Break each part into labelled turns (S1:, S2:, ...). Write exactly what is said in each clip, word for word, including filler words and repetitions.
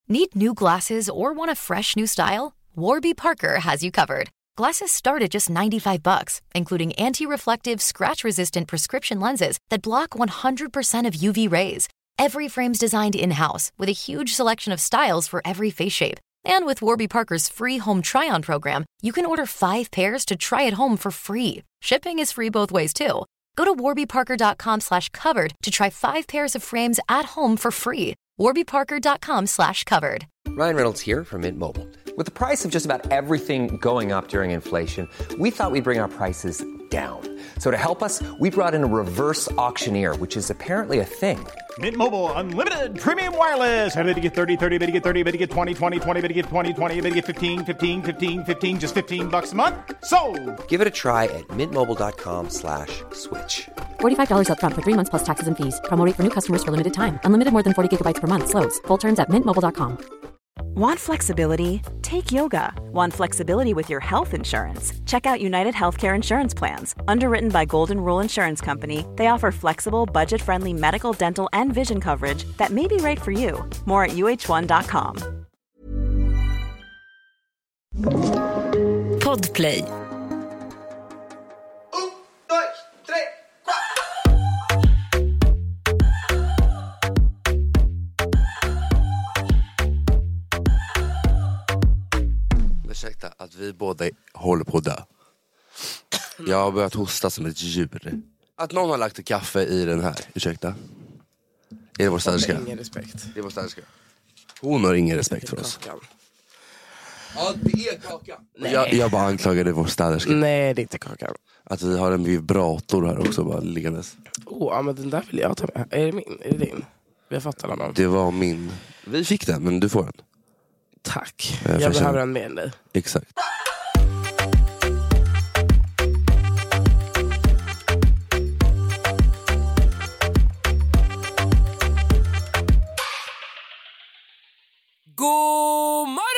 S1: Need new glasses or want a fresh new style? Warby Parker has you covered. Glasses start at just ninety-five bucks, including anti-reflective, scratch-resistant prescription lenses that block one hundred percent of U V rays. Every frame's designed in-house with a huge selection of styles for every face shape. And with Warby Parker's free home try-on program, you can order five pairs to try at home for free. Shipping is free both ways too. Go to warbyparker.com slash covered to try five pairs of frames at home for free. warbyparker.com slash covered.
S2: Ryan Reynolds here from Mint Mobile. With the price of just about everything going up during inflation, we thought we'd bring our prices down. So to help us, we brought in a reverse auctioneer, which is apparently a thing.
S3: Mint Mobile Unlimited Premium Wireless. How to get thirty, thirty, how to get thirty, how to get twenty, twenty, twenty, how to get twenty, twenty, how to get fifteen, fifteen, fifteen, fifteen, just fifteen bucks a month? Sold!
S2: Give it a try at mintmobile.com slash switch.
S4: forty-five dollars up front for three months plus taxes and fees. Promo rate for new customers for limited time. Unlimited more than forty gigabytes per month. Slows full terms at mint mobile dot com.
S5: Want flexibility? Take yoga. Want flexibility with your health insurance? Check out United Healthcare Insurance Plans. Underwritten by Golden Rule Insurance Company, they offer flexible, budget-friendly medical, dental, and vision coverage that may be right for you. More at u h one dot com.
S6: Podplay.
S7: Ursäkta att vi båda håller på att dö. Jag har börjat hosta som ett djur. Att någon har lagt kaffe i den här. Ursäkta. Är det vår städerska?
S8: Ingen respekt.
S7: Det är vår städerska. Hon har ingen respekt för oss.
S8: Kakan.
S7: Ja, det är kakan. Jag, jag bara anklagade vår städerska.
S8: Nej, det är inte kakan.
S7: Att vi har en vibrator här också bara liggandes.
S8: Åh, oh, men den där vill jag ta med. Är det min? Är det din? Vi har fått alla någon.
S7: Det var min. Vi fick den, men du får den.
S8: Tack.
S7: Jag,
S8: jag behöver den med än dig.
S7: Exakt.
S8: God morgon!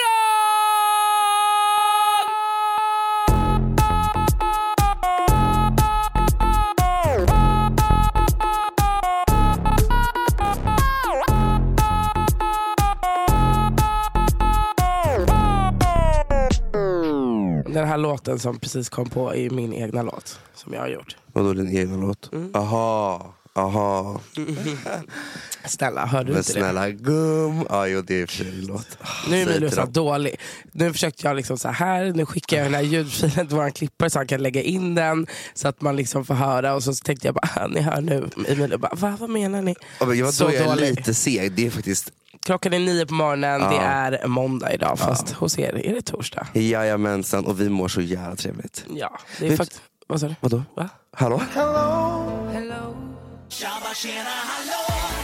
S8: Den här låten som precis kom på är min egna låt som jag har gjort.
S7: Vadå din egna låt? Mm. Aha, aha.
S8: Snälla, hör du
S7: men
S8: inte
S7: snälla,
S8: det?
S7: Gum. Ja, jo, det är för en låt.
S8: Oh, nu är Emilio så dålig. Nu försökte jag liksom så här, nu skickar jag den här ljudfilen till våran klippare så han kan lägga in den så att man liksom får höra. Och så tänkte jag bara, ni hör nu. Emilio bara, Va, vad menar ni?
S7: Ja, men jag,
S8: så
S7: då är jag
S8: dålig.
S7: lite seg, det är faktiskt...
S8: Klockan är nio på morgonen,
S7: ja.
S8: Det är måndag idag, fast ja. Hos er är det torsdag.
S7: Jajamensan, och vi mår så jävla trevligt.
S8: Ja, det är faktiskt... Vad sa du?
S7: Vadå?
S8: Va?
S7: Hallå?
S8: Hello, hello. Tjaba, tjena, hallå.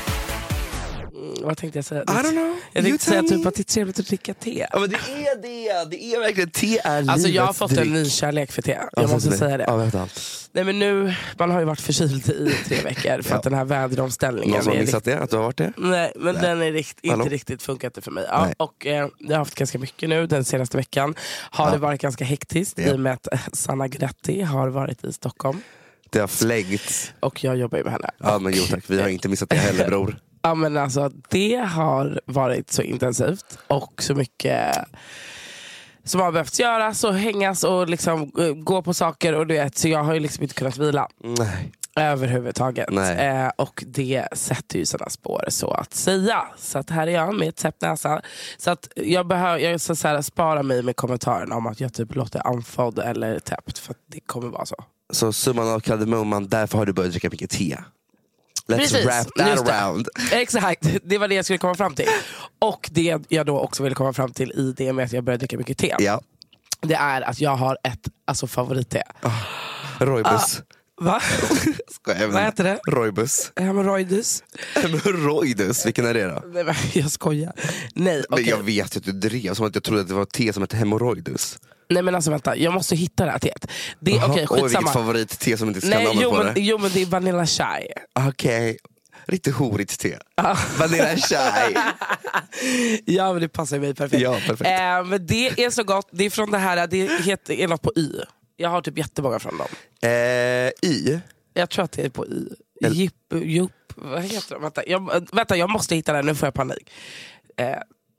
S8: Mm, vad tänkte jag säga?
S7: I don't know.
S8: Jag tänkte säga typ att det är trevligt att dricka te.
S7: Ja, men det är det. Det är verkligen te är
S8: Alltså jag har fått
S7: dryck.
S8: en ny kärlek för te. Jag
S7: alltså,
S8: måste
S7: det.
S8: säga det.
S7: Ja, vet allt.
S8: Nej, men nu, man har ju varit förkyld i tre veckor för ja. Att den här väderomställningen...
S7: Någon som har missat
S8: rikt...
S7: det? Att du har varit det?
S8: Nej, men Nej. den är rikt... inte
S7: Hallå?
S8: riktigt funkat det för mig. Ja, och eh, jag har haft ganska mycket nu den senaste veckan. Har ja. det varit ganska hektiskt ja. i och med att Sanna Gretti har varit i Stockholm.
S7: Det har flängts.
S8: Och jag jobbar ju med henne.
S7: Ja, men jo tack. Vi har inte missat det heller, bror.
S8: Ja, men alltså det har varit så intensivt och så mycket som har behövt göras och hängas och liksom gå på saker och du vet, så jag har ju liksom inte kunnat vila.
S7: Nej.
S8: Överhuvudtaget. Eh, och det sätter ju sådana spår så att säga. Så att här är jag med ett täppt näsa. Så att jag behöver, jag ska så här, spara mig med kommentaren om att jag typ låter andfådd eller täppt, för att det kommer vara så.
S7: Så summan av kardemumman, därför har du börjat dricka mycket te. Let's
S8: Precis,
S7: wrap that around.
S8: Exakt, det var det jag skulle komma fram till. Och det jag då också ville komma fram till i det med att jag började dricka mycket te.
S7: Ja.
S8: Det är att jag har ett alltså, favoritte.
S7: Oh, Roibus.
S8: Ah, va?
S7: Skojar,
S8: vad heter det?
S7: Roibus.
S8: Hemorroidus.
S7: Hemorroidus, vilken är det då?
S8: Nej, men jag skojar. Nej,
S7: men
S8: okay.
S7: jag vet ju att du drev som att jag trodde att det var te som hette hemorroidus.
S8: Nej, men alltså vänta, jag måste hitta det här teet. Det är okej, okay, skitsamma.
S7: Oj, vilket favorit-te som inte ska
S8: Nej,
S7: namnet
S8: jo,
S7: på
S8: men,
S7: det.
S8: jo men det är Vanilla Chai.
S7: Okej, okay. Riktigt horigt te. Vanilla Chai.
S8: Ja, men det passar mig perfekt.
S7: Ja, perfekt.
S8: Eh, men det är så gott, det är från det här, det heter, är något på Y. Jag har typ jättemånga från dem.
S7: Eh, Y?
S8: Jag tror att det är på Y. Jipp, jupp, vad heter det? Vänta jag, vänta, jag måste hitta den, nu får jag panik. Eh,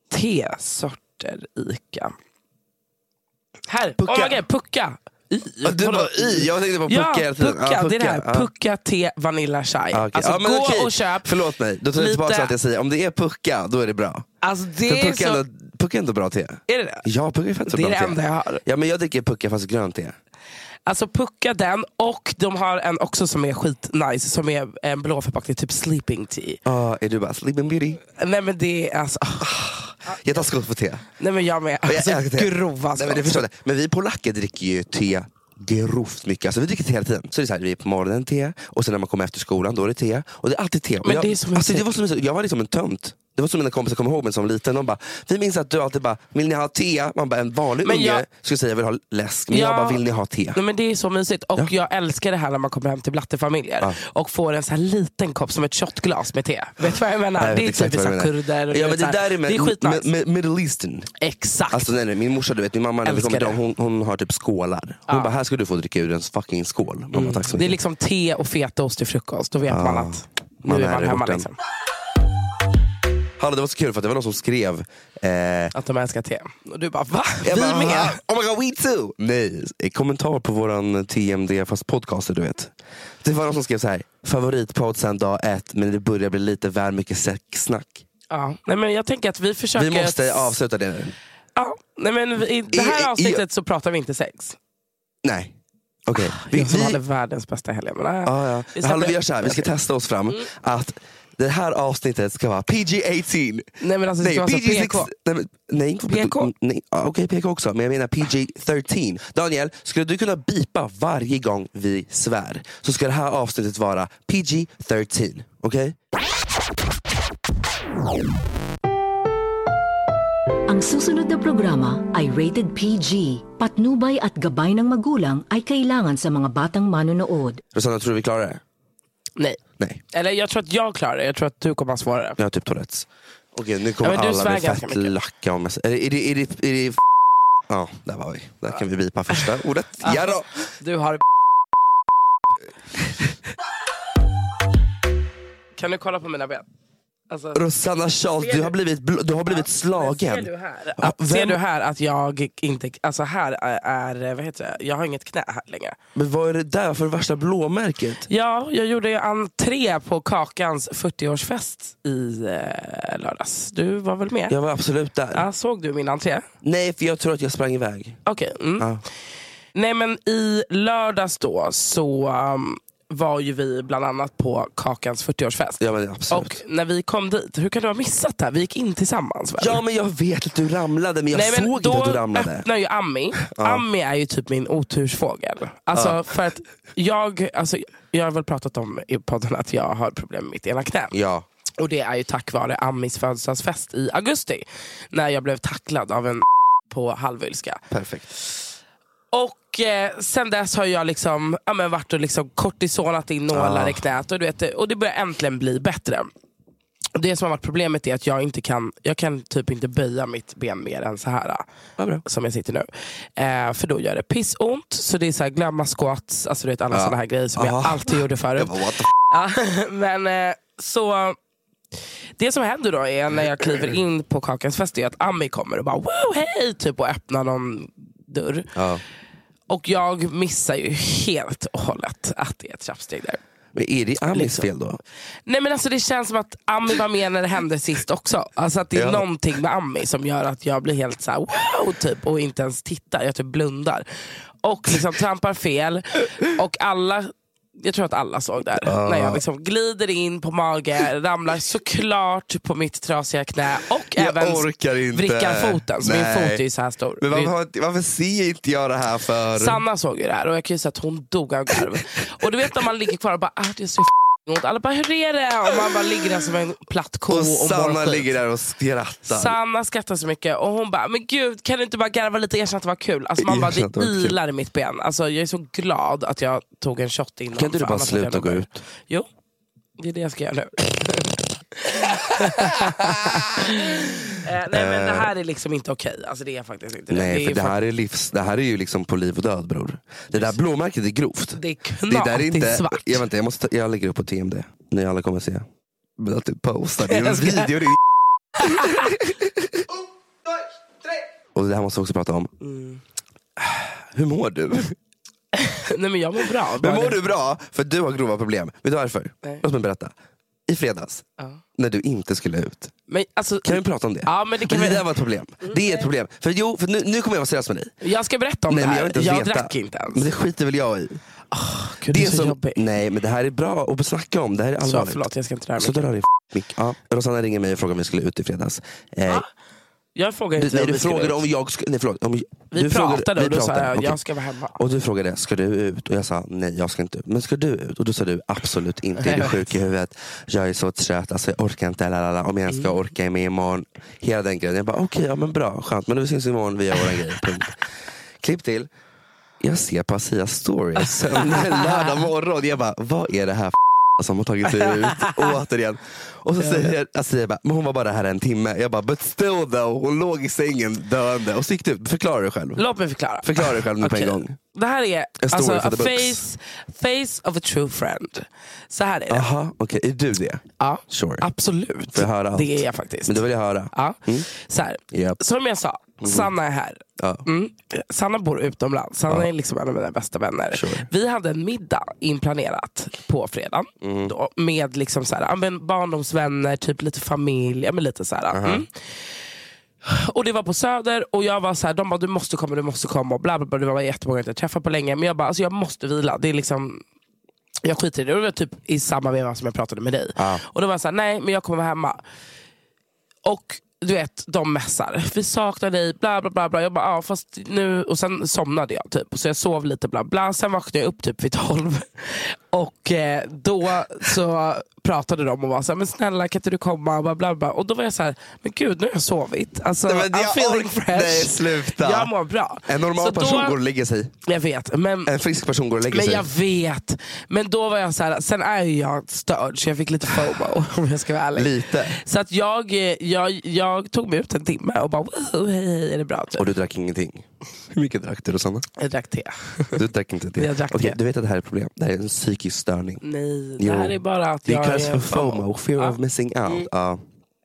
S8: Tesorter Ica. Här,
S7: Pucka.
S8: oh my God, Pucka. I,
S7: ah, du bara i, jag tänkte på Pucka
S8: ja,
S7: hela tiden.
S8: Pucka,
S7: ah, Pucka,
S8: det är det här.
S7: ah.
S8: Pucka te vanilla chai.
S7: Ah, okay.
S8: Alltså
S7: ah, men
S8: gå
S7: okej.
S8: och köp.
S7: Förlåt mig, då tar jag tillbaka att jag säger. Om det är Pucka, då är det bra.
S8: Alltså det
S7: För
S8: är
S7: Pucka,
S8: så...
S7: ändå, Pucka är ändå bra te.
S8: Är det det?
S7: Ja, Pucka är fett så
S8: det
S7: bra
S8: är det
S7: te.
S8: enda jag har.
S7: Ja, men jag dricker Pucka fast grönt te.
S8: Alltså Pucka den, och de har en också som är skitnice, som är en blå förpackning, typ sleeping tea.
S7: Ja, ah, är du bara sleeping beauty?
S8: Nej men det är alltså...
S7: Jag tar skott på te.
S8: Nej men jag med, alltså
S7: jag te.
S8: grova
S7: Nej, men, det förstår jag. Men vi polacker dricker ju te grovt mycket. Alltså vi dricker te hela tiden. Så det är så här, vi är på morgonen te, och sen när man kommer efter skolan då är det te. Och det är alltid te.
S8: Men
S7: jag,
S8: det är som
S7: alltså, det var som, jag var liksom en tönt. Det var som mina kompisar kom ihåg mig som liten. De bara, vi minns att du alltid bara, vill ni ha te? Man bara, en vanlig
S8: men
S7: unge
S8: jag,
S7: skulle säga jag vill ha läsk. Men
S8: ja,
S7: jag bara, vill ni ha te?
S8: Nej, men det är så mysigt. Och
S7: ja.
S8: jag älskar det här när man kommer hem till blattefamiljer
S7: ja.
S8: och får en så här liten kopp som ett shotglas med te. Vet du vad jag menar?
S7: Jag
S8: det är typiskt kurder. Och
S7: ja,
S8: det,
S7: men det, där är, med,
S8: det är skitnice.
S7: med, med, Middle Eastern.
S8: Exakt.
S7: Alltså, nej, nej, min morsa, du vet, min mamma när vi kommer till dem, hon, hon har typ skålar. Hon
S8: ja.
S7: bara, här ska du få dricka ur en fucking skål. Mamma,
S8: mm.
S7: tack så mycket.
S8: Det är liksom te och fetaost till frukost. Då vet ja. man att nu
S7: man
S8: är man
S7: är
S8: hemma
S7: borten.
S8: liksom.
S7: Hallå, det var så kul för att det var någon som skrev eh,
S8: att de älskar te. Och du bara, va?
S7: Jag
S8: Vi
S7: bara,
S8: med?
S7: oh my god, we too! Nej, kommentar på våran T M D fast podcaster, du vet. Det var någon som skrev så här: favoritpodd sen dag ett, men det börjar bli lite väl mycket sexsnack.
S8: Ja, nej men jag tänker att vi försöker...
S7: Vi måste avsluta det nu.
S8: Ja, nej men i det här avsnittet så pratar vi inte sex.
S7: Nej. Okej. Okay.
S8: Vi, vi hade världens bästa helg. Men nej,
S7: ah, ja.
S8: vi,
S7: Hallå, vi gör så här, vi ska testa oss fram mm. att det här avsnittet ska vara P G arton.
S8: Nej men alltså det ska
S7: nej,
S8: vara så P K.
S7: Nej, men, nej,
S8: P K?
S7: Nej, okej, okay, P K också, men jag menar P G tretton. Daniel, skulle du kunna bipa varje gång vi svär, så ska det här avsnittet vara P G tretton, okej? Okay?
S6: Ang susunod na programa ay rated P G. Patnubay at gabay ng magulang ay kailangan sa mga batang manonood.
S7: Rosanna, tror du vi klarar det?
S8: Nej.
S7: Nej.
S8: Eller jag tror att jag klarar det. Jag tror att du kommer att svara det.
S7: Jag har typ Tourettes. Okej, nu kommer
S8: ja,
S7: alla bli fett lacka om jag... Är det... Är det, är det, är det f- ja, där var vi. Där kan vi bipa första ordet. Ja då.
S8: Du har... Kan du kolla på mina ben? Alltså,
S7: Rosanna Charles, du har blivit, bl- du har blivit slagen.
S8: Ser du här att, ja, ser du här att jag inte... Alltså här är, är... Vad heter det? Jag har inget knä här längre.
S7: Men vad är det där för värsta blåmärket?
S8: Ja, jag gjorde entré på Kakans fyrtioårsfest i eh, lördags. Du var väl med?
S7: Jag var absolut där.
S8: Ja, såg du min entré?
S7: Nej, för jag tror att jag sprang iväg.
S8: Okej. Okay, mm.
S7: ja.
S8: Nej, men i lördags då så... Um, var ju vi bland annat på Kakans fyrtioårsfest.
S7: Ja, men absolut.
S8: Och när vi kom dit, hur kan du ha missat det här? Vi gick in tillsammans väl?
S7: Ja, men jag vet att du ramlade, men jag Nej, men såg inte att du ramlade. Då
S8: öppnar ju Ami. Ja. Ami är ju typ min otursfågel. Alltså ja. för att jag, alltså, jag har väl pratat om i podden att jag har problem med mitt ena knä.
S7: Ja.
S8: Och det är ju tack vare Amis födelsedagsfest i augusti. När jag blev tacklad av en på halvylska.
S7: Perfekt.
S8: Och eh, sen dess har jag liksom, ja, men varit och liksom kortisonat in nålar ah. i knät. Och, du vet, och det börjar äntligen bli bättre. Det som har varit problemet är att jag inte kan, jag kan typ inte böja mitt ben mer än så här. Ja, som jag sitter nu. Eh, för då gör det pissont. Så det är så här, glömma squats, alltså du vet alla ja. sådana här grejer som ah. jag alltid gjorde förut. Ja, men eh, så... Det som händer då är när jag kliver in på Kakans fest är att Ami kommer och bara wow, hej, typ, och öppnar någon dörr. Ja. Och jag missar ju helt och hållet att det är ett trappsteg där.
S7: Men är det Amis liksom fel då?
S8: Nej, men alltså det känns som att Ami var med när det hände sist också. Alltså att det är ja. någonting med Ami som gör att jag blir helt så här wow, typ, och inte ens tittar, jag typ blundar. Och liksom trampar fel. Och alla... Jag tror att alla såg där. Uh. När jag liksom glider in på mage, ramlar såklart på mitt trasiga knä och
S7: jag
S8: även
S7: vrickar
S8: foten. Så min fot är ju så här stor.
S7: Men varför, varför ser inte jag det här för?
S8: Sanna såg ju det här och jag kan ju säga att hon dog av garv. Och du vet när man ligger kvar och bara, ah, det är så f***ing. Alla bara, hur är det? Och man bara ligger där som en platt ko.
S7: Och, och
S8: Sanna
S7: ligger där och skrattar.
S8: Sanna skrattar så mycket. Och hon bara, men gud, kan du inte bara garva lite, erkänna att det var kul? Alltså man bara, det ilar i mitt ben. Alltså jag är så glad att jag tog en shot innan.
S7: Kan du bara sluta gå ut?
S8: Jo, det är det jag ska göra nu. eh, nej, men det här är liksom inte okej. Alltså det är faktiskt inte.
S7: Nej,
S8: det
S7: för
S8: är
S7: det här är livs, det här är ju liksom på liv och död, bror. Det där blåmärket är grovt.
S8: Det är knappt, det är inte svart.
S7: Jag, vänta, jag, måste, jag lägger upp på T M D. Ni alla kommer se. Men att du postar, det är en video. Det är och det här måste vi också prata om.
S8: Mm.
S7: Hur mår du?
S8: Nej, men jag mår bra.
S7: Men mår du bra? För du har grova problem. Vet du varför?
S8: Nej.
S7: Låt mig berätta. I fredags,
S8: ja.
S7: när du inte skulle ut.
S8: Men, alltså,
S7: kan vi prata om det?
S8: Ja, men det, kan
S7: men det
S8: vi...
S7: där var ett problem. Det är ett problem. För, jo, för nu, nu kommer jag vara seriös med dig.
S8: Jag ska berätta om
S7: nej,
S8: det här.
S7: Jag,
S8: jag
S7: veta.
S8: drack inte ens.
S7: Men det skiter väl jag i.
S8: Oh, Gud, det,
S7: det
S8: är så,
S7: så
S8: jobbigt.
S7: Nej, men det här är bra att snacka om. Det här är allvarligt.
S8: Så förlåt, jag ska inte röra mig.
S7: Så drar din mick. Ja. Rosanna ringer mig och frågar om jag skulle ut i fredags. Eh,
S8: ah, jag frågade inte
S7: du, nej,
S8: om
S7: du
S8: vi skulle
S7: frågade
S8: ut.
S7: om jag skulle... Nej, förlåt. Om,
S8: vi
S7: du
S8: pratade
S7: frågade,
S8: och
S7: vi
S8: då sa jag,
S7: okay.
S8: jag ska vara hemma.
S7: Och du frågade, ska du ut? Och jag sa, nej jag ska inte ut. Men ska du ut? Och då sa du, absolut inte. Är du sjuk i huvudet? Jag är så trött, alltså jag orkar inte. Lalala. Om jag ska orka med imorgon. Hela den grejen. Jag bara, okej, okay, ja men bra, skönt. Men vi syns imorgon, vi gör våra grejer. Punkt. Klipp till. Jag ser på Asias stories en lördag morgon. Jag bara, vad är det här som har tagit sig ut? Återigen. Och så säger Asia bara, men hon var bara här en timme. Jag bara, but still though. Hon låg i sängen döende. Och så gick du ut. Förklara dig själv.
S8: Låt mig förklara.
S7: Förklara dig själv nu
S8: okay.
S7: på en gång.
S8: Det här är alltså, a face, face of a true friend. Så här är det.
S7: Aha, okej. Okay. Är du det?
S8: Ja,
S7: sure.
S8: absolut.
S7: Får jag höra allt?
S8: Det är jag faktiskt.
S7: Men då vill jag höra.
S8: Ja. Mm. Så här.
S7: Yep.
S8: Som jag sa, mm. Sanna är här.
S7: Ja.
S8: Mm. Sanna bor utomlands. Sanna
S7: ja.
S8: är liksom en av mina bästa vänner.
S7: Sure.
S8: Vi hade en middag inplanerat på fredag. Mm. Då, med liksom så här, men barndomsvänner, typ lite familj, men lite så här. Uh-huh. Mm. Och det var på Söder och jag var så här, de bara, du måste komma, du måste komma och bla bla bla. Det var jättemånga jag inte träffat på länge. Men jag bara, alltså jag måste vila. Det är liksom, jag skiter i det. Och det var typ i samma veva som jag pratade med dig.
S7: Ah.
S8: Och då var jag så här, nej men jag kommer vara hemma. Och du vet, de mässar. Vi saknar dig, bla bla bla bla. Jag bara, ja fast nu. Och sen somnade jag typ. Så jag sov lite, bla bla. Sen vaknade jag upp typ vid tolv. Och eh, då så pratade de och var så här, men snälla kan inte du komma? Bla bla bla. Och då var jag så här, men gud nu har jag sovit. Alltså,
S7: nej,
S8: I'm feeling fresh.
S7: Nej, sluta.
S8: Jag mår bra.
S7: En normal
S8: så
S7: person
S8: då,
S7: går och lägger sig.
S8: Jag vet. Men,
S7: en frisk person går och lägger
S8: men
S7: sig.
S8: Men jag vet. Men då var jag så här, sen är jag störd. Så jag fick lite FOMO om jag ska vara ärlig.
S7: Lite.
S8: Så att jag, jag, jag tog mig ut en timme och bara, wow, hej hej, är det bra? Typ.
S7: Och du drack ingenting? Hur mycket drack du, Rosanna?
S8: Jag drack te.
S7: Du drack inte te?
S8: Jag drack
S7: okay,
S8: te.
S7: Du vet att det här är ett problem. Det här är en psykisk störning.
S8: Nej,
S7: jo.
S8: det här är bara att
S7: det
S8: jag
S7: kallas
S8: är
S7: för FOMO, fear
S8: ja.
S7: of missing out. Mm. Ja.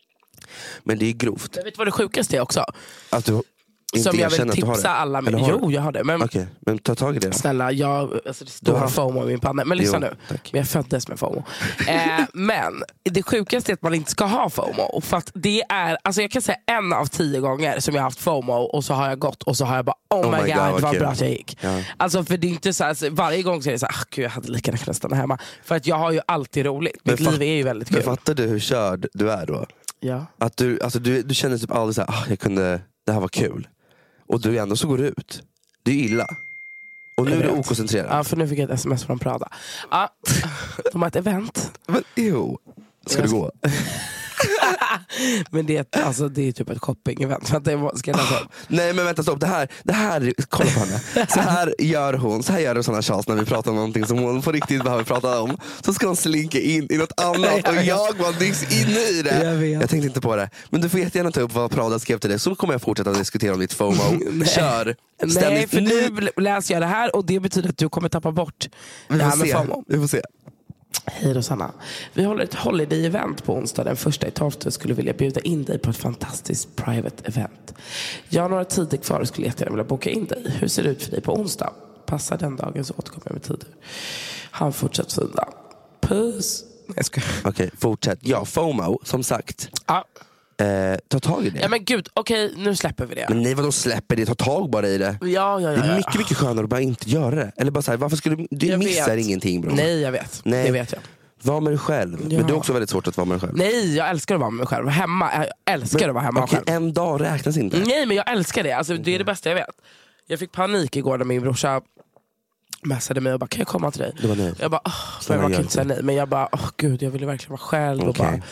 S7: Men det är grovt.
S8: Jag vet vad det sjukaste är också.
S7: Att du inte
S8: som jag vill
S7: att du har
S8: tipsa
S7: det.
S8: alla med. Jo, jag har det. Men,
S7: okay. men ta tag i det.
S8: Snälla, jag, alltså det står
S7: har...
S8: FOMO i min panna. Men lyssna
S7: jo,
S8: nu.
S7: Tack.
S8: Men jag föddes med FOMO. eh, men det sjukaste är att man inte ska ha FOMO. För att det är, alltså jag kan säga en av tio gånger som jag har haft FOMO och så har jag gått och så har jag bara, oh, oh my god, god vad bra att jag gick. Ja. Alltså för det är inte så här, alltså, varje gång så är det så här, ah, gud jag hade lika gärna kunnat stanna hemma. För att jag har ju alltid roligt. Mitt liv är ju väldigt kul.
S7: Men fattar du hur körd du är då?
S8: Ja.
S7: Att du, alltså du, du känner typ aldrig så här, ah, jag kunde, det här var kul. Och du ändå så går du ut. Det är illa. Och nu är du okoncentrerad.
S8: Ja, för nu fick jag ett sms från Prada. Ja, de har ett event.
S7: Men jo, ska du gå?
S8: Men det är, alltså, det är typ ett shopping-event. Det ska jag
S7: ah, nej men vänta stopp, det här, det här kolla på henne. Så här gör hon, så här gör Rosanna Charles när vi pratar om någonting som hon på riktigt behöver prata om. Så ska hon slinka in i något annat och jag var nyss inne i det.
S8: Jag, vet.
S7: jag tänkte inte på det. Men du får jättegärna ta upp vad Prada skrev till dig. Så kommer jag fortsätta diskutera om ditt FOMO. Kör.
S8: Nej, för nu läser jag det här och det betyder att du kommer tappa bort det här med
S7: se.
S8: FOMO.
S7: Vi får se.
S8: Hej Rosanna. Vi håller ett holiday-event på onsdag den första i tolfte. Skulle vilja bjuda in dig på ett fantastiskt private event. Jag har några tider kvar och skulle jättegärna vilja boka in dig. Hur ser det ut för dig på onsdag? Passar den dagen så återkommer jag med tider. Han fortsätter sida. Puss. Jag ska...
S7: Okej, okay, fortsätt. Ja, FOMO, som sagt.
S8: Ja.
S7: Eh, ta tag i det.
S8: Ja men gud, okej okay, nu släpper vi det.
S7: Men nej, vadå släpper det? Ta tag bara i det.
S8: Ja, ja, ja,
S7: det är mycket, mycket skönare att bara inte göra det. Eller bara så här, varför skulle du, du missar vet. ingenting bro.
S8: Nej, jag vet. Nej. Det vet jag.
S7: Var med dig själv. Ja. Men det är också väldigt svårt att vara med dig själv.
S8: Nej, jag älskar att vara med mig själv. Hemma, jag älskar men, att vara hemma
S7: okay,
S8: själv.
S7: En dag räknas inte.
S8: Nej, men jag älskar det. Alltså, det är det bästa jag vet. Jag fick panik igår när min brorsa mässade mig och bara, kan jag komma till dig?
S7: Det var nej.
S8: Jag bara, åh, jag kan inte säga nej. Men jag bara, åh gud, jag ville verkligen vara själv. Okay. Och bara...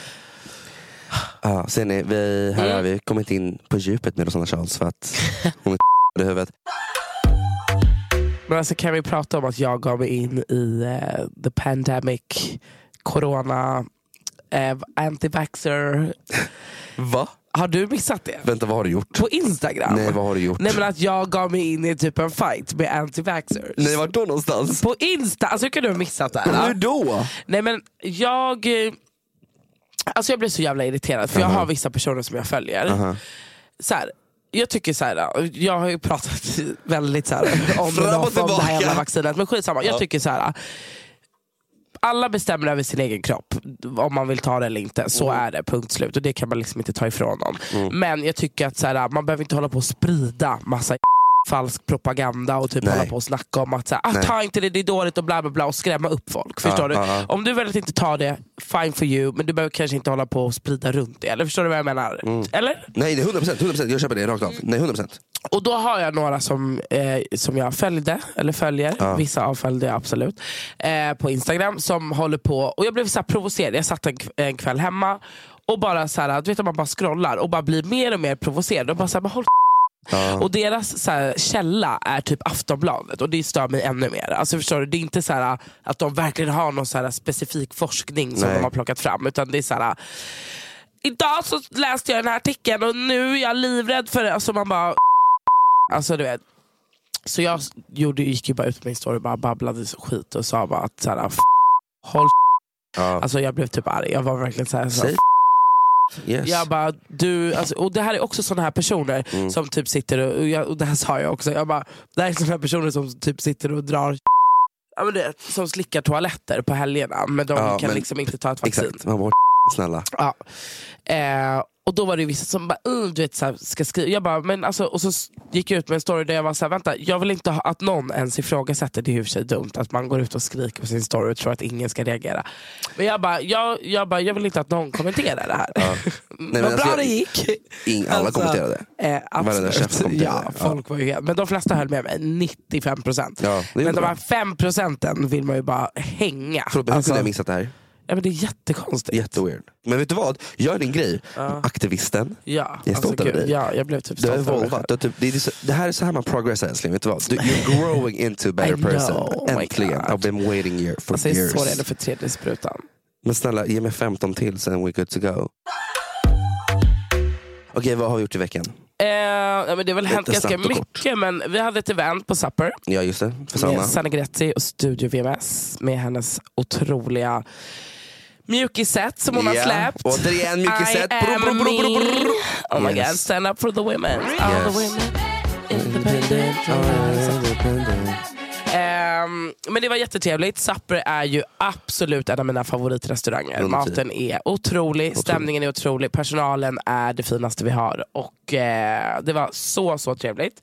S7: Ja, ser ni, vi, här mm. har vi kommit in på djupet med Rosanna Charles för att hon är i huvudet.
S8: Men alltså kan vi prata om att jag gav mig in i uh, the pandemic, corona, uh, anti-vaxxer.
S7: Va?
S8: Har du missat det?
S7: Vänta, vad har du gjort?
S8: På Instagram?
S7: Nej, vad har du gjort?
S8: Nej, men att jag gav mig in i typ en fight med anti-vaxxers.
S7: Nej, vart då någonstans?
S8: På Insta, alltså hur kan du ha missat det här?
S7: Men hur då?
S8: Nej men jag... Alltså jag blir så jävla irriterad. För uh-huh. jag har vissa personer som jag följer. Uh-huh. Så här, jag tycker så här, jag har ju pratat väldigt så här om,
S7: Fram och
S8: om det här jävla
S7: tillbaka.
S8: vaccinet, men skitsamma. Jag tycker så här, alla bestämmer över sin egen kropp om man vill ta det eller inte. Så är det, punkt slut. Och det kan man liksom inte ta ifrån dem. Mm. Men jag tycker att så här, man behöver inte hålla på och sprida massa falsk propaganda och typ hålla på och snacka om att så här, ah, ta inte det, det är dåligt och bla bla bla och skrämma upp folk. Förstår
S7: ja,
S8: du?
S7: Ja, ja.
S8: Om du väldigt inte tar det, fine for you, men du behöver kanske inte hålla på och sprida runt det. Eller förstår du vad jag menar? Mm. Eller?
S7: Nej, det är hundra procent, hundra procent. Jag köper det rakt av. Nej, hundra procent.
S8: Och då har jag några som, eh, som jag följde, eller följer, ja. Vissa avföljde jag absolut, eh, på Instagram som håller på, och jag blev så här provocerad. Jag satt en, en kväll hemma och bara så här, du vet att man bara scrollar och bara blir mer och mer provocerad och bara så här, håll ja. Och deras så här, källa är typ Aftonbladet och det stör mig ännu mer. Alltså förstår du, det är inte så här att de verkligen har någon så här specifik forskning som Nej. de har plockat fram, utan det är så här, idag så läste jag den här artikeln och nu är jag livrädd för det. Alltså man bara, alltså du vet. Så jag gjorde, gick ju bara ut med min story och bara babblade skit och sa bara att så här, f- håll ja. Alltså jag blev typ arg. Jag var verkligen så här, så här yes. Jag bara, du, alltså, och det här är också sådana här personer mm. som typ sitter och, och, jag, och det här sa jag också, jag bara, det här är sådana här personer som typ sitter och drar, ja, men det, som slickar toaletter på helgerna, men de ja, kan men, liksom inte ta ett vaccin.
S7: Exakt, man var snälla.
S8: Ja. Eh, och då var det vissa som bara, uh, du vet, så här, ska skriva. Jag bara, men alltså, och så gick jag ut med en story där jag var så här, vänta, jag vill inte ha, att någon ens ifrågasätter, det är ju för sig dumt att man går ut och skriker på sin story och tror att ingen ska reagera. Men jag bara, jag, jag, bara, jag vill inte att någon kommenterar det här. Ja. Nej, vad bra alltså, det gick.
S7: Ing, alla alltså, kommenterade.
S8: Eh, absolut. Ja, folk ja. var ju, men de flesta höll med mig, nittiofem procent. Ja, men de här fem procenten vill man ju bara hänga.
S7: Förlåt, hur alltså, kunde jag missat det här?
S8: Ja, men det är jättekonstigt.
S7: Jätteweird. Men vet du vad? Gör din grej. Uh. Aktivisten.
S8: Ja,
S7: jag är stolt
S8: alltså,
S7: över dig.
S8: Ja, jag blev typ
S7: stolt över dig. Typ, det, är så, det här är så här man progressar, älskling. Vet du vad? Du, you're growing into a better person.
S8: Oh
S7: äntligen. I've been waiting here for
S8: alltså,
S7: years.
S8: Jag är så redo för tredje sprutan.
S7: Men snälla, ge mig femton till sen we're good to go. Okej, okay, vad har vi gjort i veckan?
S8: Eh, ja, men det har väl hänt ganska mycket kort. Men vi hade ett event på Supper.
S7: Ja, just det, för Sanna.
S8: Med Sanna Gretti och Studio V M S. Med hennes otroliga mjukiset som hon yeah. har släppt.
S7: Återigen mjukiset.
S8: I am me. Oh my yes. god, stand up for the women. Yes. All the women. Independent. Um, men det var jättetrevligt. Supper är ju absolut en av mina favoritrestauranger. Mm, Maten är otrolig, stämningen är otrolig, personalen är det finaste vi har. Och uh, det var så, så trevligt.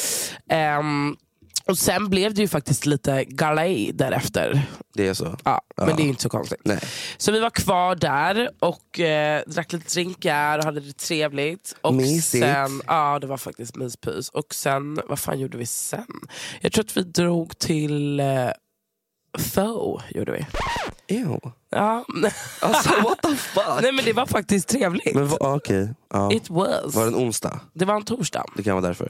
S8: Um, Och sen blev det ju faktiskt lite galej därefter.
S7: Det är så?
S8: Ja,
S7: ja.
S8: Men det är inte så konstigt.
S7: Nej.
S8: Så vi var kvar där och eh, drack lite drinkar och hade det trevligt. Och
S7: mysigt.
S8: Sen, ja, det var faktiskt myspys. Och sen, vad fan gjorde vi sen? Jag tror att vi drog till eh, Faux, gjorde vi.
S7: Ew.
S8: Ja.
S7: Alltså, what the fuck?
S8: Nej, men det var faktiskt trevligt.
S7: Men okej. Okay. Ja.
S8: It was.
S7: Var det en onsdag?
S8: Det var en torsdag.
S7: Det kan vara därför.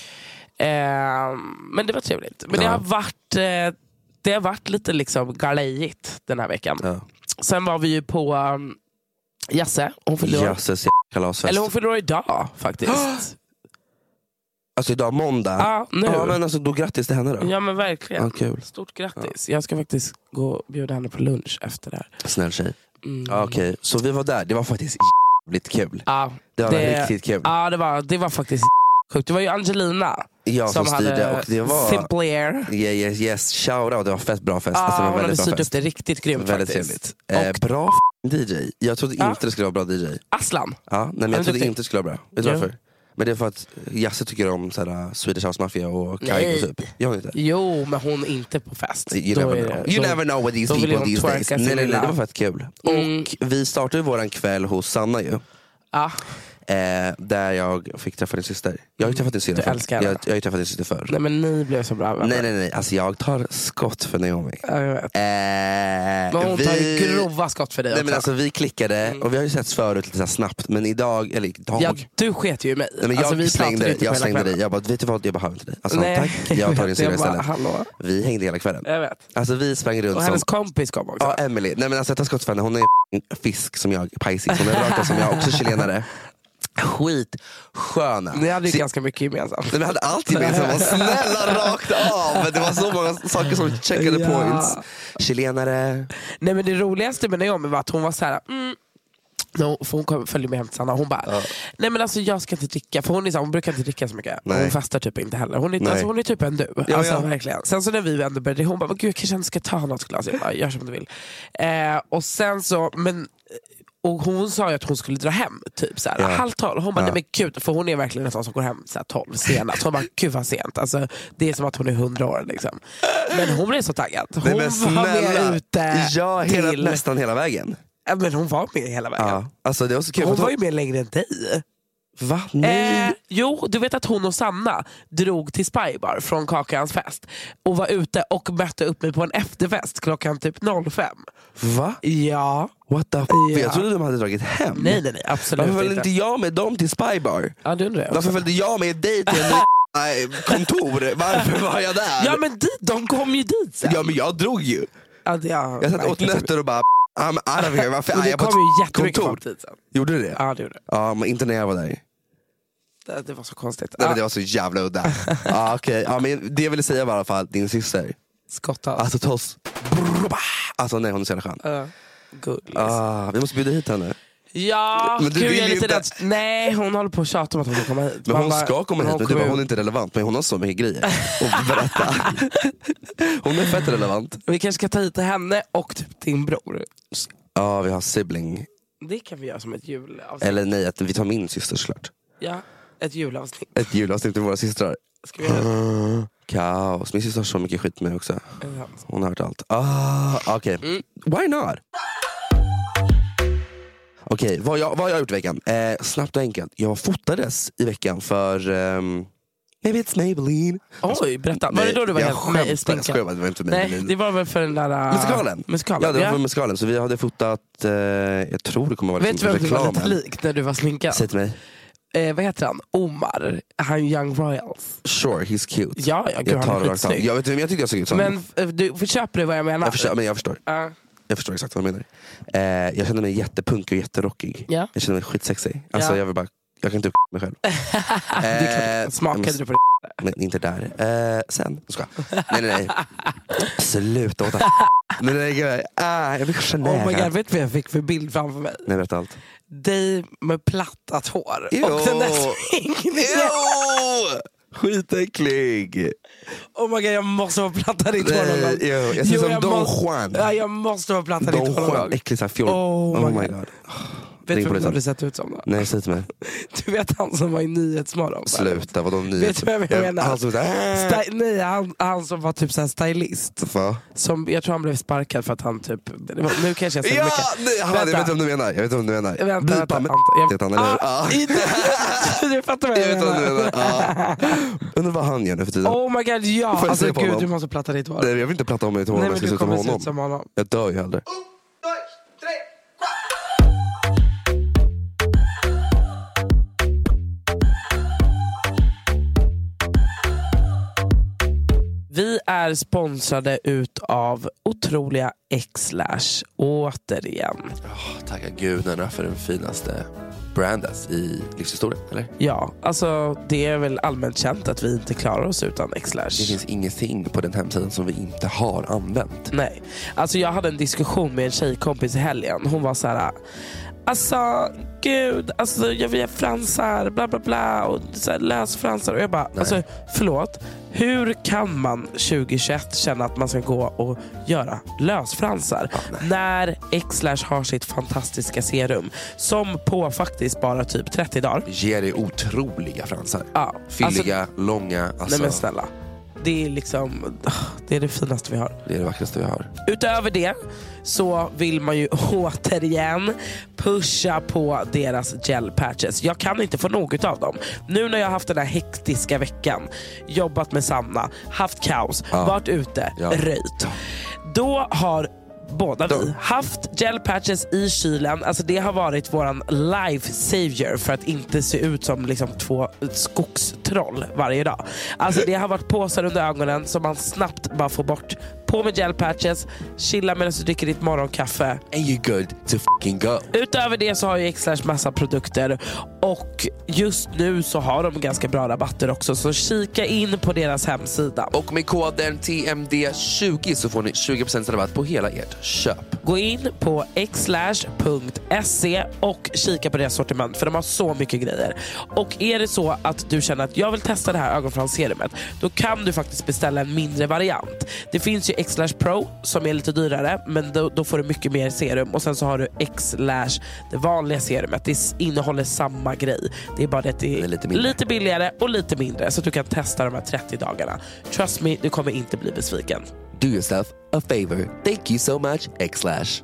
S8: Eh, men det var trevligt. Men ja. det har varit eh, det har varit lite liksom galejigt den här veckan. Ja. Sen var vi ju på um, Jasse. Hon fyllde
S7: Jasses kalasfest.
S8: Eller hon fyllde idag faktiskt.
S7: Alltså idag måndag.
S8: Ja, nu.
S7: Ja, men alltså då grattis till henne då.
S8: Ja, men verkligen.
S7: Ja, kul.
S8: Stort grattis. Ja. Jag ska faktiskt gå och bjuda henne på lunch efter det här.
S7: Snäll tjej.
S8: Mm.
S7: Ja, okej. Okay. Så vi var där. Det var faktiskt jävligt kul.
S8: Ja,
S7: det var det, riktigt kul.
S8: Ja, det var det var faktiskt sjukt. Det var ju Angelina.
S7: Ja, som, som styrde och det var
S8: Simple Air.
S7: Yeah, yes, yes. Shout out, det var fett bra fest.
S8: Ja,
S7: alltså, det var
S8: hon
S7: väldigt
S8: hade
S7: bra
S8: styrt upp det riktigt grymt
S7: väldigt
S8: faktiskt.
S7: Trevligt. Eh, bra f- D J. Jag trodde
S8: ja.
S7: inte det skulle vara bra D J.
S8: Aslan.
S7: Ja, nej, men jag trodde inte det skulle vara bra. Vet du varför? Men det är för att Jasse tycker om såhär, Swedish House Mafia och Kaiko typ. Jag inte.
S8: Jo, men hon är inte på fest.
S7: You, never, know. you då, never know with these people these days. Nej, nej, nej, det var fett kul. Mm. Och vi startade våran kväll hos Sanna ju.
S8: Ja.
S7: Eh, där jag fick träffa din syster. Jag har ju träffat din syster förr. Jag, jag har ju träffat din syster förr.
S8: Nej, men ni blev så bra.
S7: Nej, nej, nej. Alltså jag tar skott för Naomi.
S8: Ja, jag vet.
S7: Eh,
S8: men hon vi... tar ju grova skott för dig
S7: nej,
S8: också.
S7: Men alltså vi klickade mm. och vi har ju setts förut lite så snabbt. Men idag, eller idag.
S8: Ja, du sket ju i mig.
S7: Nej, men jag alltså, vi slängde det. Jag slängde dig. Jag bara, vet du vad? Jag behöver inte dig. Alltså, nej. Tack. Jag tar din syster istället.
S8: Hallå.
S7: Vi hängde hela kvällen.
S8: Jag vet.
S7: Alltså vi sprang runt.
S8: Och hennes
S7: som...
S8: kompis kom också.
S7: Ja, Emily. Nej, men alltså jag tar skott för henne. Hon är fisk som jag. Pajsig som jag rökar som jag. Också chilenare. Skit sköna.
S8: Ni hade ju så, ganska mycket gemensamt.
S7: Vi hade allt gemensamt. Snälla rakt av. Det var så många saker som checkade ja. points. Chilenare.
S8: Nej, men det roligaste med Naomi var att hon var så här. Mm, No, för hon kom, följde med hem till Sanna. Hon bara, ja. nej men alltså jag ska inte dricka. För hon, är så, hon brukar inte dricka så mycket. Nej. Hon fastar typ inte heller. Hon är, alltså, hon är typ en du. Ja, alltså, ja. Verkligen. Sen så när vi ändå började, hon bara, gud jag kanske inte ska ta något glas. Jag bara, gör som du vill. Eh, och sen så, men och hon sa ju att hon skulle dra hem typ såhär, ja. halv tolv. Hon bara, ja. nej men gud, för hon är verkligen en sån som går hem såhär tolv senast. Hon bara, gud vad sent. Alltså, det är som att hon är hundra år liksom. Men hon blev så taggad. Hon nej, var med ute
S7: ja, hela,
S8: till...
S7: nästan hela vägen.
S8: Men hon var med hela vägen.
S7: Ja, alltså det var så kul.
S8: Hon var ju med längre än dig.
S7: Va? Nej.
S8: Eh, jo, du vet att hon och Sanna drog till Spybar från Kakans fest och var ute och mötte upp mig på en efterfest klockan typ fem.
S7: Va?
S8: Ja.
S7: What the f***? Ja. Jag trodde de hade dragit hem.
S8: Nej, nej, nej, absolut
S7: varför följde inte jag med dem till Spybar?
S8: Ja, du undrar jag.
S7: Varför följde jag med dig till en kontor? Varför var jag där?
S8: Ja, men dit, de kom ju dit sen.
S7: Ja, men jag drog ju.
S8: Ja, det, ja,
S7: jag satt åt nötter och bara I'm out of here. Varför är jag på
S8: ett kontor?
S7: Gjorde du det?
S8: Ja, det gjorde det.
S7: Ja, men inte när jag var där.
S8: Det, det var så konstigt.
S7: Nej,
S8: ah.
S7: men det var så jävla udda. ah, okay. ja, men det jag ville säga var i alla fall din syster.
S8: Skottas.
S7: Alltså toss. Alltså nej, hon är så jävla skön.
S8: Uh, good.
S7: ah, vi måste bjuda hit henne.
S8: Ja, men du vill jag lite rätt. Nej, hon håller på att tjata om att hon ska komma hit.
S7: Men hon
S8: bara,
S7: ska komma hit, men bara, hon är inte relevant. Men hon har så mycket grejer att berätta. Hon är fett relevant.
S8: Vi kanske ska ta hit henne och typ din bror.
S7: Ja, vi har sibling.
S8: Det kan vi göra som ett julavsnitt.
S7: Eller nej, att vi tar min syster såklart.
S8: Ja, ett julavsnitt.
S7: Ett julavsnitt till våra systrar.
S8: Ska vi göra det?
S7: Kaos. Min syster har så mycket skit med mig också. Hon har hört allt. Ah, okej. Okay. Mm. Why not? Okej, okay, vad, vad har jag gjort i veckan? Eh, snabbt och enkelt. Jag fotades i veckan för... Um, maybe it's Maybelline.
S8: Oj, berätta. Var det då du var helt
S7: med stinkad? Jag det var inte
S8: Nej, det var väl för den där... Uh,
S7: musikalen.
S8: musikalen.
S7: Ja, det var för
S8: ja.
S7: musikalen. Så vi hade fotat... Uh, jag tror det kommer vara
S8: liksom reklam. Vet du vem du var lite lik när du var sminkad?
S7: Säg till mig.
S8: Eh, vad heter han? Omar. Han Young Royals.
S7: Sure, he's cute.
S8: Ja, jag, jag tar det rakt.
S7: Jag vet inte, jag tyckte jag såg ut som.
S8: Men du förköper du vad jag menar?
S7: Jag förstår, men jag förstår. Uh. Jag förstår exakt vad jag menar. Eh, jag känner mig jättepunkig och jätterockig. Yeah. Jag känner mig skitsexig. Alltså yeah. jag vill bara, jag kan inte upp mig själv.
S8: eh, Smakade men, du på det?
S7: Men inte där. Eh, sen, ska. Nej, nej, nej. Sluta åt nej, nej, nej. Ah, jag blir genär.
S8: Oh my god, vet du vad jag fick för bild framför mig?
S7: Nej, vet allt.
S8: Dig med plattat hår.
S7: Jo.
S8: Och den där sminkningen.
S7: Skitäcklig.
S8: Oh my god, jag måste vara platta ditt hår någon gång.
S7: Jag, jag ser jo, som jag Don måste, Juan.
S8: Ja, jag måste vara platta ditt hår någon gång.
S7: Don Juan, äcklig såhär fjol.
S8: Oh,
S7: oh
S8: my
S7: my
S8: god,
S7: god.
S8: Vet du vad du sett ut som då?
S7: Nej, säg till mig.
S8: Du vet han som var i Nyhetsmorgon.
S7: Sluta, vadå nyhets?
S8: Vet du vem jag menar?
S7: Han som,
S8: Sta- nej, han, han som var typ såhär stylist.
S7: Va?
S8: Som, jag tror han blev sparkad för att han typ... Nu kanske jag säger
S7: ja,
S8: mycket.
S7: Nej, han, jag vet vad du menar. Jag vet vad du menar.
S8: Vänta, vänta,
S7: vänta.
S8: vänta.
S7: Jag, han, eller? Ah,
S8: du fattar vad jag,
S7: jag vet vad du menar. Ah. Undrar vad han gör nu för tiden.
S8: Oh my god, ja. Alltså gud, honom? Du måste platta ditt hår.
S7: Nej, jag vill inte platta om mitt hår.
S8: Nej,
S7: men
S8: du
S7: jag
S8: kommer
S7: se
S8: ut som honom.
S7: Jag dör ju hellre.
S8: Vi är sponsrade utav otroliga X-Lash återigen.
S7: Oh, tacka gudarna för den finaste brandas i livshistorien, eller?
S8: Ja, alltså det är väl allmänt känt att vi inte klarar oss utan X-Lash.
S7: Det finns ingenting på den hemsidan som vi inte har använt.
S8: Nej, alltså jag hade en diskussion med en tjejkompis i helgen. Hon var så här: alltså gud, alltså jag vill ha fransar, bla bla bla, och så här, lösfransar. Och jag bara, nej. Alltså förlåt, hur kan man tjugohundratjugoett känna att man ska gå och göra lösfransar ja, när X-Lash har sitt fantastiska serum som på faktiskt bara typ trettio dagar
S7: ger dig otroliga fransar.
S8: Ja,
S7: fylliga,
S8: alltså,
S7: långa. Alltså.
S8: Nej men snälla, det är liksom, det är det finaste vi har.
S7: Det är det vackraste vi har.
S8: Utöver det så vill man ju återigen pusha på deras gel patches. Jag kan inte få något av dem. Nu när jag har haft den här hektiska veckan, jobbat med Sanna, haft kaos, ja. varit ute, ja. röjt. Då har båda vi haft gel patches i kylen. Alltså det har varit våran life savior för att inte se ut som liksom två skogstroll varje dag. Alltså det har varit påsar under ögonen som man snabbt bara får bort på med gel patches, chilla medan du dricker ditt morgonkaffe.
S7: And you're good to fucking go.
S8: Utöver det så har ju Xlash massa produkter och just nu så har de ganska bra rabatter också, så kika in på deras hemsida.
S7: Och med koden T M D tjugo så får ni tjugo procent rabatt på hela ert köp.
S8: Gå in på xlash punkt se och kika på deras sortiment, för de har så mycket grejer. Och är det så att du känner att jag vill testa det här ögonfransserumet, då kan du faktiskt beställa en mindre variant. Det finns ju Xlash Pro som är lite dyrare, men då, då får du mycket mer serum. Och sen så har du Xlash, det vanliga serumet. Det innehåller samma grej. Det är bara det att det är, det är lite, lite billigare och lite mindre, så att du kan testa de här trettio dagarna. Trust me, du kommer inte bli besviken.
S7: Do yourself a favor. Thank you so much, Xlash.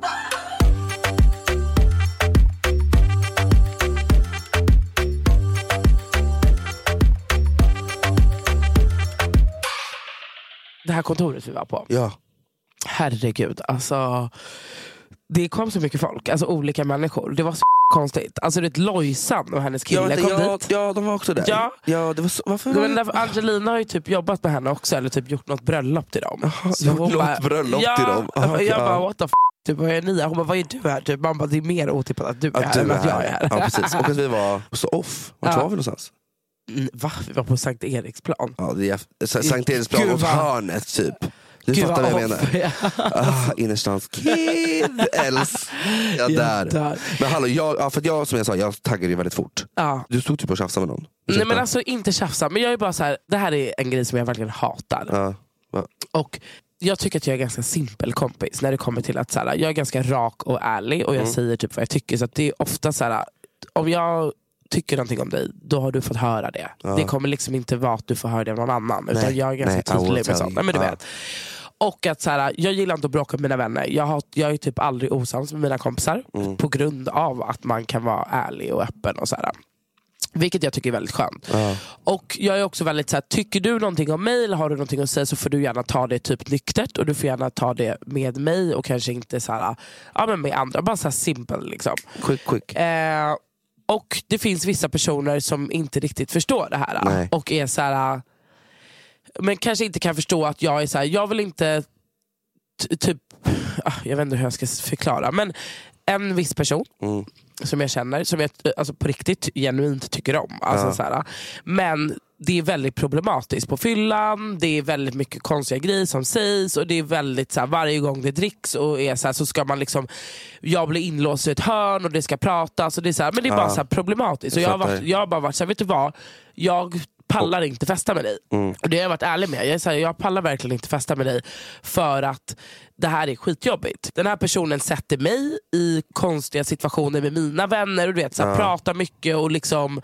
S8: Det här kontoret vi var på.
S7: Ja.
S8: Herregud, alltså det kom så mycket folk, alltså olika människor. Det var så konstigt. Alltså det är ett Lojsan och hennes kille
S7: ja,
S8: kom
S7: ja,
S8: dit.
S7: Ja, de var också där.
S8: Ja,
S7: ja det var så, varför?
S8: Men därför, Angelina har ju typ jobbat med henne också, eller typ gjort något bröllop till dem.
S7: Aha, så gjort något bara, bröllop
S8: ja,
S7: till dem. Aha,
S8: jag
S7: ja.
S8: bara, what the f***? Typ, vad är ni? Hon bara, vad är du här? Typ, man bara, det är mer otippat att du är
S7: att
S8: här
S7: du
S8: än
S7: är
S8: att jag är här.
S7: Ja, precis. Och att vi var så off. Vart
S8: ja.
S7: var vi någonstans?
S8: Va? Vi var på Sankt Eriksplan.
S7: Ja, det är Sankt Eriksplan åt hörnet typ. Du
S8: Gud,
S7: fattar vad jag
S8: off.
S7: menar. ah, Innerstans kid. Els. Ja, där. där. Men hallå, jag, ja, för jag, som jag sa, jag taggade ju väldigt fort.
S8: Ja.
S7: Du stod typ och tjafsade med någon. Ursäkta.
S8: Nej men alltså inte tjafsa, men jag är bara så här, det här är en grej som jag verkligen hatar.
S7: Ja. Ja.
S8: Och jag tycker att jag är ganska simpel kompis när det kommer till att så här, jag är ganska rak och ärlig och jag mm. säger typ vad jag tycker. Så att det är ofta så här, om jag tycker någonting om dig, då har du fått höra det. Ja. Det kommer liksom inte vara att du får höra det av någon annan, utan nej, jag är ganska nej, tydlig med sånt. Nej, men du ja. vet. Och att så här, jag gillar inte att bråka med mina vänner. Jag, har, jag är typ aldrig osams med mina kompisar mm. på grund av att man kan vara ärlig och öppen och så här. Vilket jag tycker är väldigt skönt. Ja. Och jag är också väldigt så här, tycker du någonting om mig eller har du någonting att säga, så får du gärna ta det typ nyktert, och du får gärna ta det med mig och kanske inte så här, ja, men med andra. Bara så här simpel liksom.
S7: Quick, quick.
S8: Eh, och det finns vissa personer som inte riktigt förstår det här.
S7: Nej.
S8: Och är så här, men kanske inte kan förstå att jag är så här, jag vill inte t- typ, jag vet inte hur jag ska förklara, men en viss person mm. som jag känner, som jag alltså på riktigt genuint tycker om, alltså ja. så här, men det är väldigt problematiskt på fyllan, det är väldigt mycket konstiga grejer som sägs, och det är väldigt så här, varje gång det dricks och är så här, så ska man liksom, jag blir inlåst i ett hörn och det ska pratas och det är så här, men det är ja. bara så här problematiskt. Och jag, jag, har varit, jag har bara varit så här, vet du vad, jag pallar inte festa med dig. Mm. Och det har jag varit ärlig med. Jag, är så här, jag pallar verkligen inte festa med dig för att det här är skitjobbigt. Den här personen sätter mig i konstiga situationer med mina vänner och du vet, så här, ja. pratar mycket och liksom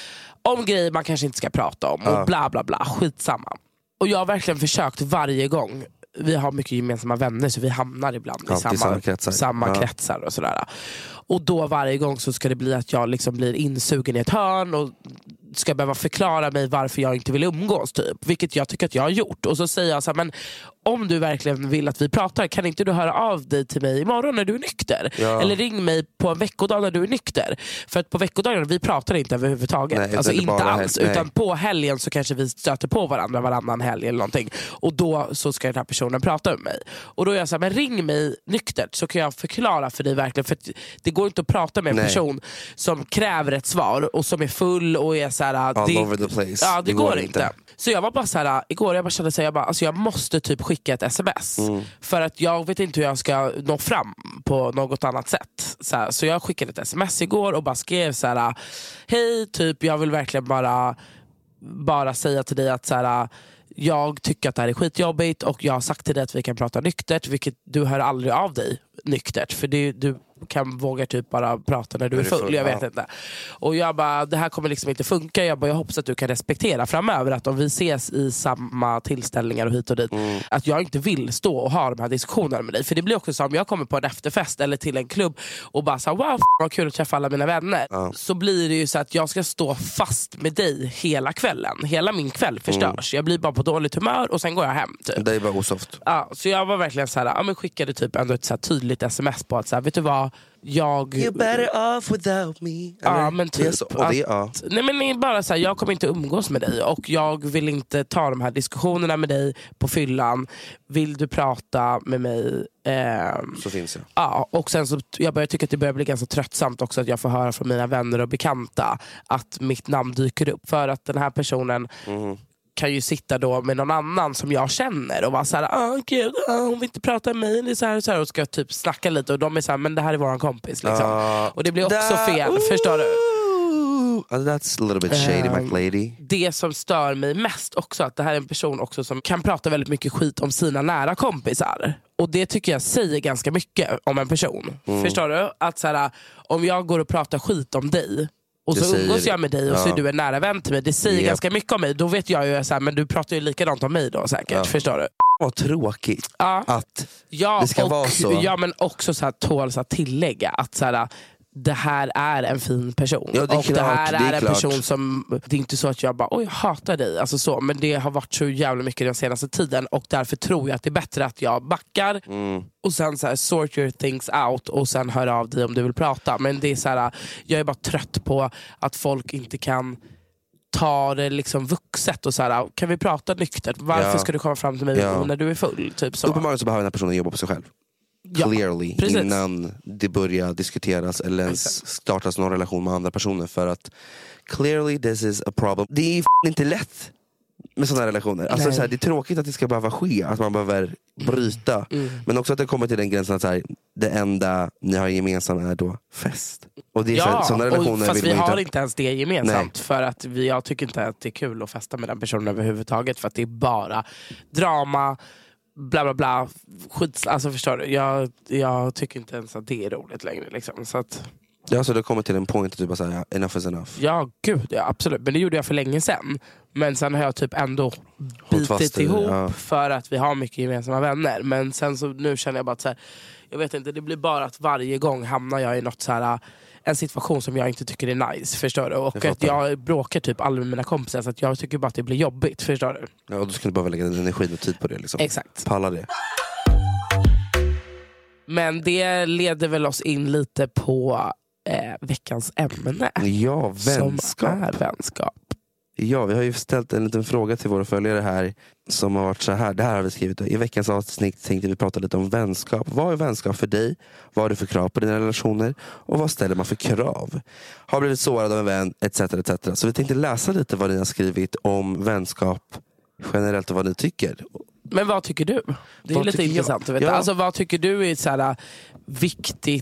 S8: om grejer man kanske inte ska prata om och bla bla bla, skitsamma. Och jag har verkligen försökt varje gång. Vi har mycket gemensamma vänner, så vi hamnar ibland ja, i samma, samma kretsar, samma ja. kretsar och sådär. Och då varje gång så ska det bli att jag liksom blir insugen i ett hörn och ska behöva förklara mig varför jag inte vill umgås typ, vilket jag tycker att jag har gjort. Och så säger jag så här, men om du verkligen vill att vi pratar, kan inte du höra av dig till mig imorgon när du är nykter? Ja. Eller ring mig på en veckodag när du är nykter. För att på veckodagarna, vi pratar inte överhuvudtaget. Nej, alltså inte alls, helg. Utan på helgen så kanske vi stöter på varandra varannan helg eller någonting. Och då så ska den här personen prata med mig. Och då är jag så här, men ring mig nyktert så kan jag förklara för dig verkligen. För det går inte att prata med en Nej. person som kräver ett svar och som är full och är så här,
S7: all
S8: det,
S7: over the place.
S8: Ja, det, det går, går inte. inte. Så jag var bara så här, igår jag bara kände så här, jag bara, alltså jag måste typ skicka ett sms mm. för att jag vet inte hur jag ska nå fram på något annat sätt. Så, här, så jag skickade ett sms igår och bara skrev så här, hej, typ jag vill verkligen bara bara säga till dig att så här, jag tycker att det här är skitjobbigt och jag har sagt till dig att vi kan prata nyktert, vilket du hör aldrig av dig nyktert, för det, du kan våga typ bara prata när du är full, jag vet inte. Och jag bara, det här kommer liksom inte funka. Jag bara, jag hoppas att du kan respektera framöver att om vi ses i samma tillställningar och hit och dit, mm. att jag inte vill stå och ha de här diskussionerna med dig. För det blir också så om jag kommer på en efterfest eller till en klubb och bara så wow, f- vad kul att träffa alla mina vänner. Mm. Så blir det ju så att jag ska stå fast med dig hela kvällen. Hela min kväll förstörs. Mm. Jag blir bara på dåligt humör och sen går jag hem typ.
S7: Det är bara osoft.
S8: Ja, så jag var verkligen så här, ja, men skickade typ ändå ett så här tydligt sms på att så här, vet du vad, ja, jag...
S7: You better off without me. Eller?
S8: Ja, men typ
S7: det är så, och det, ja.
S8: att, nej men bara så här, jag kommer inte umgås med dig och jag vill inte ta de här diskussionerna med dig på fyllan. Vill du prata med mig? Eh,
S7: så finns jag.
S8: Ja, och sen så jag börjar tycka att det börjar bli ganska tröttsamt också att jag får höra från mina vänner och bekanta att mitt namn dyker upp för att den här personen mm. kan ju sitta då med någon annan som jag känner och vara såhär, ah, gud, ah, hon vill inte prata med mig, det är så här och så här, och ska typ snacka lite och de är såhär, men det här är våran kompis liksom. Uh, och det blir också that, fel, uh, förstår du?
S7: That's a little bit shady, um, McLady.
S8: Det som stör mig mest också, att det här är en person också som kan prata väldigt mycket skit om sina nära kompisar. Och det tycker jag säger ganska mycket om en person. Mm. Förstår du? Att såhär, om jag går och pratar skit om dig och det så umgås jag med dig och ja. så är du en nära vän till mig. Det säger yep. ganska mycket om mig. Då vet jag ju såhär, men du pratar ju likadant om mig då säkert. Ja. Förstår du?
S7: Vad tråkigt
S8: ja.
S7: att
S8: ja,
S7: det ska
S8: och,
S7: vara så.
S8: Ja, men också så här, tåls att tillägga att såhär, det här är en fin person.
S7: Ja, det
S8: och
S7: klart,
S8: det här är,
S7: det är
S8: en
S7: klart.
S8: person som, det är inte så att jag bara, oj jag hatar dig, alltså så, men det har varit så jävla mycket den senaste tiden och därför tror jag att det är bättre att jag backar mm. och sen så här, sort your things out och sen hör av dig om du vill prata. Men det är så här, jag är bara trött på att folk inte kan ta det liksom vuxet och så här, kan vi prata nyktert? Varför ja. ska du komma fram till mig ja. när du är full? Typ så.
S7: Uppenbarligen så behöver den här personen jobba på sig själv. Clearly, ja, innan det börjar diskuteras eller ens startas någon relation med andra personer, för att clearly this is a problem. Det är f- inte lätt med sådana här relationer. Alltså, så här, det är tråkigt att det ska behöva ske, att man behöver bryta. Mm. Men också att det kommer till den gränsen att så här, det enda ni har gemensamt är då fest. Och det är
S8: ja,
S7: så här, relationer
S8: och fast vi
S7: inte
S8: har
S7: ha... inte
S8: ens det gemensamt.
S7: Nej.
S8: För att vi, jag tycker inte att det är kul att festa med den personen överhuvudtaget, för att det är bara drama, bla bla bla, skits, alltså förstår du, jag, jag tycker inte ens att det är roligt längre liksom. Så att
S7: ja, så det kommer till en point att du bara säger enough is enough.
S8: Ja, gud, ja, absolut. Men det gjorde jag för länge sedan. Men sen har jag typ ändå bitit ihop ja. för att vi har mycket gemensamma vänner. Men sen så nu känner jag bara att så här, jag vet inte, det blir bara att varje gång hamnar jag i något så här, en situation som jag inte tycker är nice, förstår du? Och jag att jag bråkar typ aldrig med mina kompisar, så att jag tycker bara att det blir jobbigt, förstår du?
S7: Ja, och du skulle bara lägga den energin och tid på det liksom.
S8: Exakt.
S7: Palla det.
S8: Men det leder väl oss in lite på eh, veckans ämne.
S7: Ja, vänskap.
S8: Som är vänskap.
S7: Ja, vi har ju ställt en liten fråga till våra följare här som har varit så här. Det här har vi skrivit. I veckans avsnitt tänkte vi prata lite om vänskap. Vad är vänskap för dig? Vad har du för krav på dina relationer? Och vad ställer man för krav? Har blivit sårad av en vän, et cetera et cetera. Så vi tänkte läsa lite vad ni har skrivit om vänskap generellt och vad ni tycker.
S8: Men vad tycker du? Det är vad lite intressant att veta. Ja. Alltså, vad tycker du är så här viktigt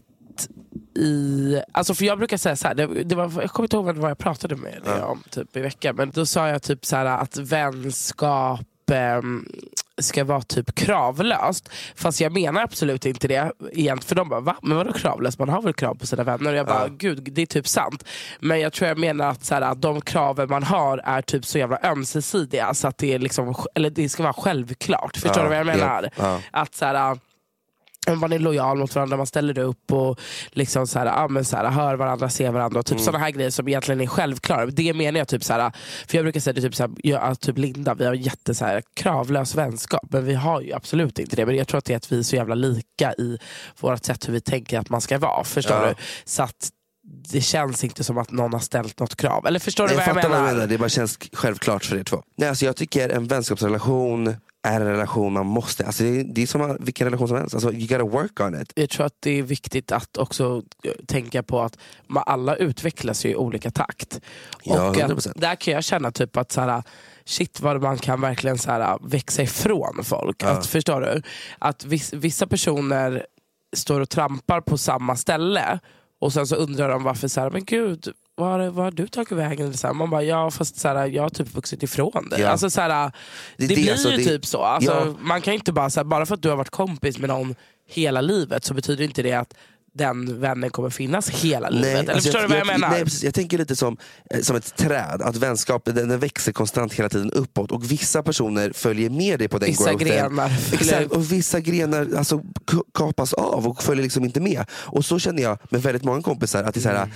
S8: i, alltså för jag brukar säga så här, det, det var, jag kommer inte ihåg vad jag pratade med dig om typ i veckan, men då sa jag typ så här att vänskap eh, ska vara typ kravlöst, fast jag menar absolut inte det egentligen, för de bara, va? Men vadå kravlöst? Man har väl krav på sina vänner? Och jag bara, ja. gud, det är typ sant, men jag tror jag menar att, så här, att de kraven man har är typ så jävla ömsesidiga så att det är liksom, eller det ska vara självklart, förstår ja, du vad jag menar? Ja, ja. Att så här, man är lojal mot varandra, man ställer upp och liksom så här, ja, men så här, hör varandra, ser varandra och typ mm. sådana här grejer som egentligen är självklara. Det menar jag typ så här, för jag brukar säga det typ så här, jag, typ Linda, vi har jätte så här kravlös vänskap, men vi har ju absolut inte det, men jag tror att det är att vi är så jävla lika i vårt sätt hur vi tänker att man ska vara, förstår ja. du? Så att det känns inte som att någon har ställt något krav. Eller förstår du vad jag, jag menar? Vad jag menar?
S7: Det bara känns självklart för er två. Nej, alltså jag tycker en vänskapsrelation är en relation man måste, alltså det, är, det är som vilken relation som helst, alltså you gotta work on it.
S8: Jag tror att det är viktigt att också tänka på att man alla utvecklas ju i olika takt.
S7: Ja,
S8: och att, där kan jag känna typ att så här, shit vad man kan verkligen så här, växa ifrån folk. Ja. Att, förstår du? Att viss, vissa personer står och trampar på samma ställe och sen så undrar de varför så här, men gud, Var, var har du tagit vägen? Så här, man bara, ja fast så här, jag har typ vuxit ifrån det. Ja. Alltså, så här, det, det blir alltså, ju det, typ så. Alltså, ja. Man kan inte bara, så här, bara för att du har varit kompis med någon hela livet så betyder inte det att den vännen kommer finnas hela
S7: nej,
S8: livet. Eller
S7: alltså
S8: förstår
S7: jag,
S8: du vad jag,
S7: jag
S8: menar?
S7: Nej, precis, jag tänker lite som, som ett träd. Att vänskapen den, den växer konstant hela tiden uppåt. Och vissa personer följer med dig på den
S8: vissa
S7: growthen.
S8: Grenar
S7: Exakt, och vissa grenar alltså, kapas av och följer liksom inte med. Och så känner jag med väldigt många kompisar att det är så här, mm.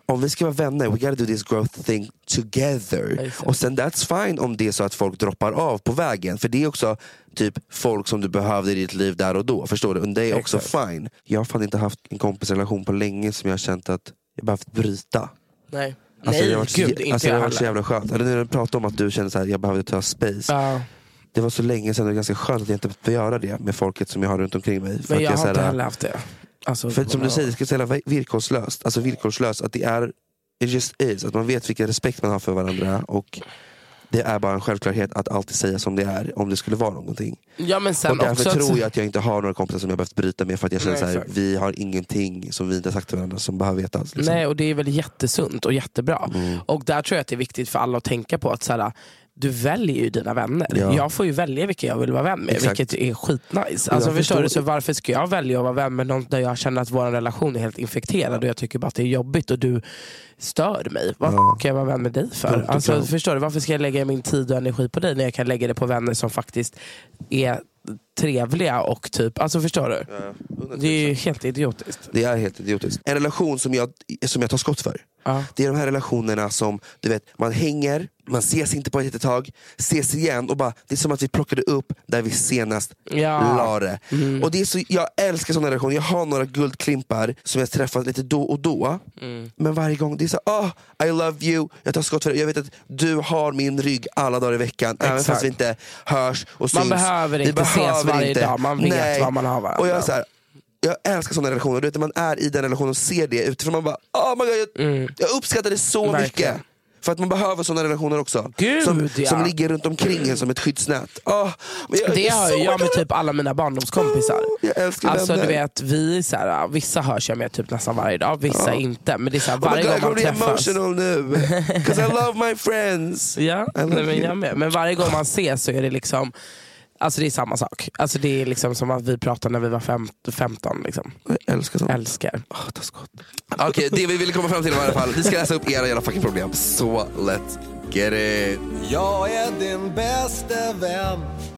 S7: om vi ska vara vänner, we gotta do this growth thing together. Exakt. Och sen that's fine om det är så att folk droppar av på vägen. För det är också typ folk som du behövde i ditt liv där och då. Förstår du? Och det är också Exakt. fine. Jag har fan inte haft en kompisrelation på länge som jag har känt att jag behövt bryta.
S8: Nej.
S7: Alltså,
S8: Nej,
S7: det var,
S8: gud, inte
S7: alltså,
S8: jag
S7: det var
S8: heller.
S7: så jävla skönt. Eller när du pratade om att du kände så här, jag behövde ta space.
S8: Ja.
S7: Det var så länge sedan, det var ganska skönt att jag inte behövde göra det med folket som jag har runt omkring mig. För
S8: Men jag,
S7: att jag
S8: har inte
S7: här,
S8: heller haft det. Alltså,
S7: för som du säger, det ska säga villkorslöst. Alltså villkorslöst, att det är it just is, att man vet vilken respekt man har för varandra. Och det är bara en självklarhet att alltid säga som det är om det skulle vara någonting.
S8: Ja, men sen
S7: och därför
S8: också
S7: tror
S8: att...
S7: jag att jag inte har några kompisar som jag behövt bryta med. För att jag känner
S8: Nej,
S7: så här, vi har ingenting som vi inte har sagt till varandra som behöver vetas. Liksom.
S8: Nej, och det är väl jättesunt och jättebra.
S7: Mm.
S8: Och där tror jag att det är viktigt för alla att tänka på att så här, du väljer ju dina vänner.
S7: Ja.
S8: Jag får ju välja vilka jag vill vara vän med.
S7: Exakt.
S8: Vilket är skitnice. Alltså
S7: jag
S8: förstår
S7: förstår
S8: du, så varför ska jag välja att vara vän med någon där jag känner att vår relation är helt infekterad och jag tycker bara att det är jobbigt och du stör mig. Varför
S7: Ja.
S8: ska jag vara vän med dig för?
S7: Ja,
S8: alltså,
S7: kan.
S8: förstår du, varför ska jag lägga min tid och energi på dig när jag kan lägga det på vänner som faktiskt är trevliga och typ, alltså förstår du?
S7: Ja,
S8: det är ju helt idiotiskt.
S7: Det är helt idiotiskt. En relation som jag, som jag tar skott för.
S8: Ja.
S7: Det är de här relationerna som, du vet, man hänger, man ses inte på ett tag, ses igen och bara, det är som att vi plockade upp där vi senast
S8: Ja.
S7: la det.
S8: Mm.
S7: Och det är så, jag älskar sådana relationer. Jag har några guldklimpar som jag träffat lite då och då.
S8: Mm.
S7: Men varje gång, det är så, oh, I love you, jag tar skott för det. Jag vet att du har min rygg alla dagar i veckan. Exakt. Även fast vi inte hörs och syns.
S8: Man behöver inte
S7: vi behöver
S8: ses varje
S7: inte.
S8: dag, man vet
S7: Nej.
S8: vad man har varandra.
S7: Och jag är så här, jag älskar sådana relationer. Du vet, när man är i den relationen och ser det utifrån, man bara, oh my God, jag,
S8: Mm.
S7: jag uppskattar det så
S8: Verkligen.
S7: mycket. För att man behöver sådana relationer också.
S8: Gud,
S7: som,
S8: ja.
S7: som ligger runt omkring en som ett skyddsnät. Oh, men jag,
S8: Det har
S7: så
S8: jag med
S7: glad.
S8: typ alla mina barndomskompisar.
S7: Jag älskar
S8: Alltså
S7: vänner.
S8: du vet, vi så här, vissa hörs jag med typ nästan varje dag, vissa
S7: Ja.
S8: inte. Men det är så här,
S7: Oh my
S8: varje
S7: God,
S8: gång
S7: jag
S8: man
S7: kommer bli
S8: träffas.
S7: emotional nu. 'Cause I love my friends.
S8: Ja,
S7: I love
S8: nej, men
S7: you.
S8: jag med. Men varje gång man ses så är det liksom, alltså det är samma sak. Alltså det är liksom som att vi pratade när vi var fem, femton liksom.
S7: Jag älskar sånt.
S8: Älskar.
S7: Oh, ta skott. Okej, okay, det vi ville komma fram till i alla fall. Vi ska läsa upp era jävla fucking problem. Så let's get it.
S9: Jag är din bästa vän.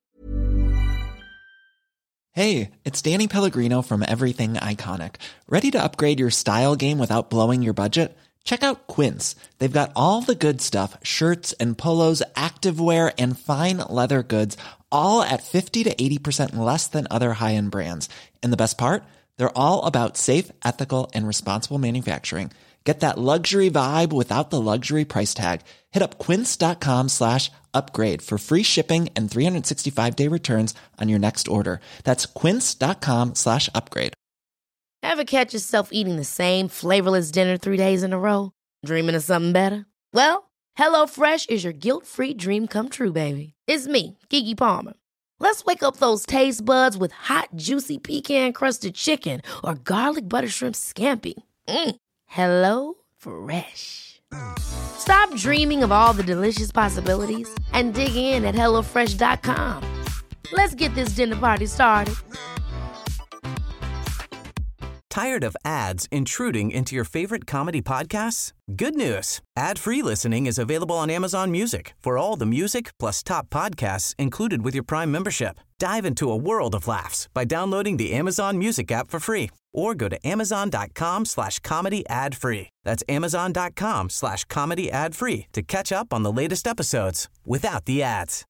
S10: Hey, it's Danny Pellegrino from Everything Iconic. Ready to upgrade your style game without blowing your budget? Check out Quince. They've got all the good stuff, shirts and polos, activewear and fine leather goods, all at fifty to eighty percent less than other high-end brands. And the best part? They're all about safe, ethical, and responsible manufacturing. Get that luxury vibe without the luxury price tag. Hit up quince.com slash upgrade for free shipping and three sixty-five day returns on your next order. That's quince.com slash upgrade.
S11: Ever catch yourself eating the same flavorless dinner three days in a row? Dreaming of something better? Well, HelloFresh is your guilt-free dream come true, baby. It's me, Keke Palmer. Let's wake up those taste buds with hot, juicy pecan-crusted chicken or garlic butter shrimp scampi. Mm. Hello Fresh. Stop dreaming of all the delicious possibilities and dig in at hello fresh dot com. Let's get this dinner party started.
S12: Tired of ads intruding into your favorite comedy podcasts? Good news. Ad-free listening is available on Amazon Music for all the music plus top podcasts included with your Prime membership. Dive into a world of laughs by downloading the Amazon Music app for free or go to amazon.com slash comedy ad free. That's amazon.com slash comedy ad free to catch up on the latest episodes without the ads.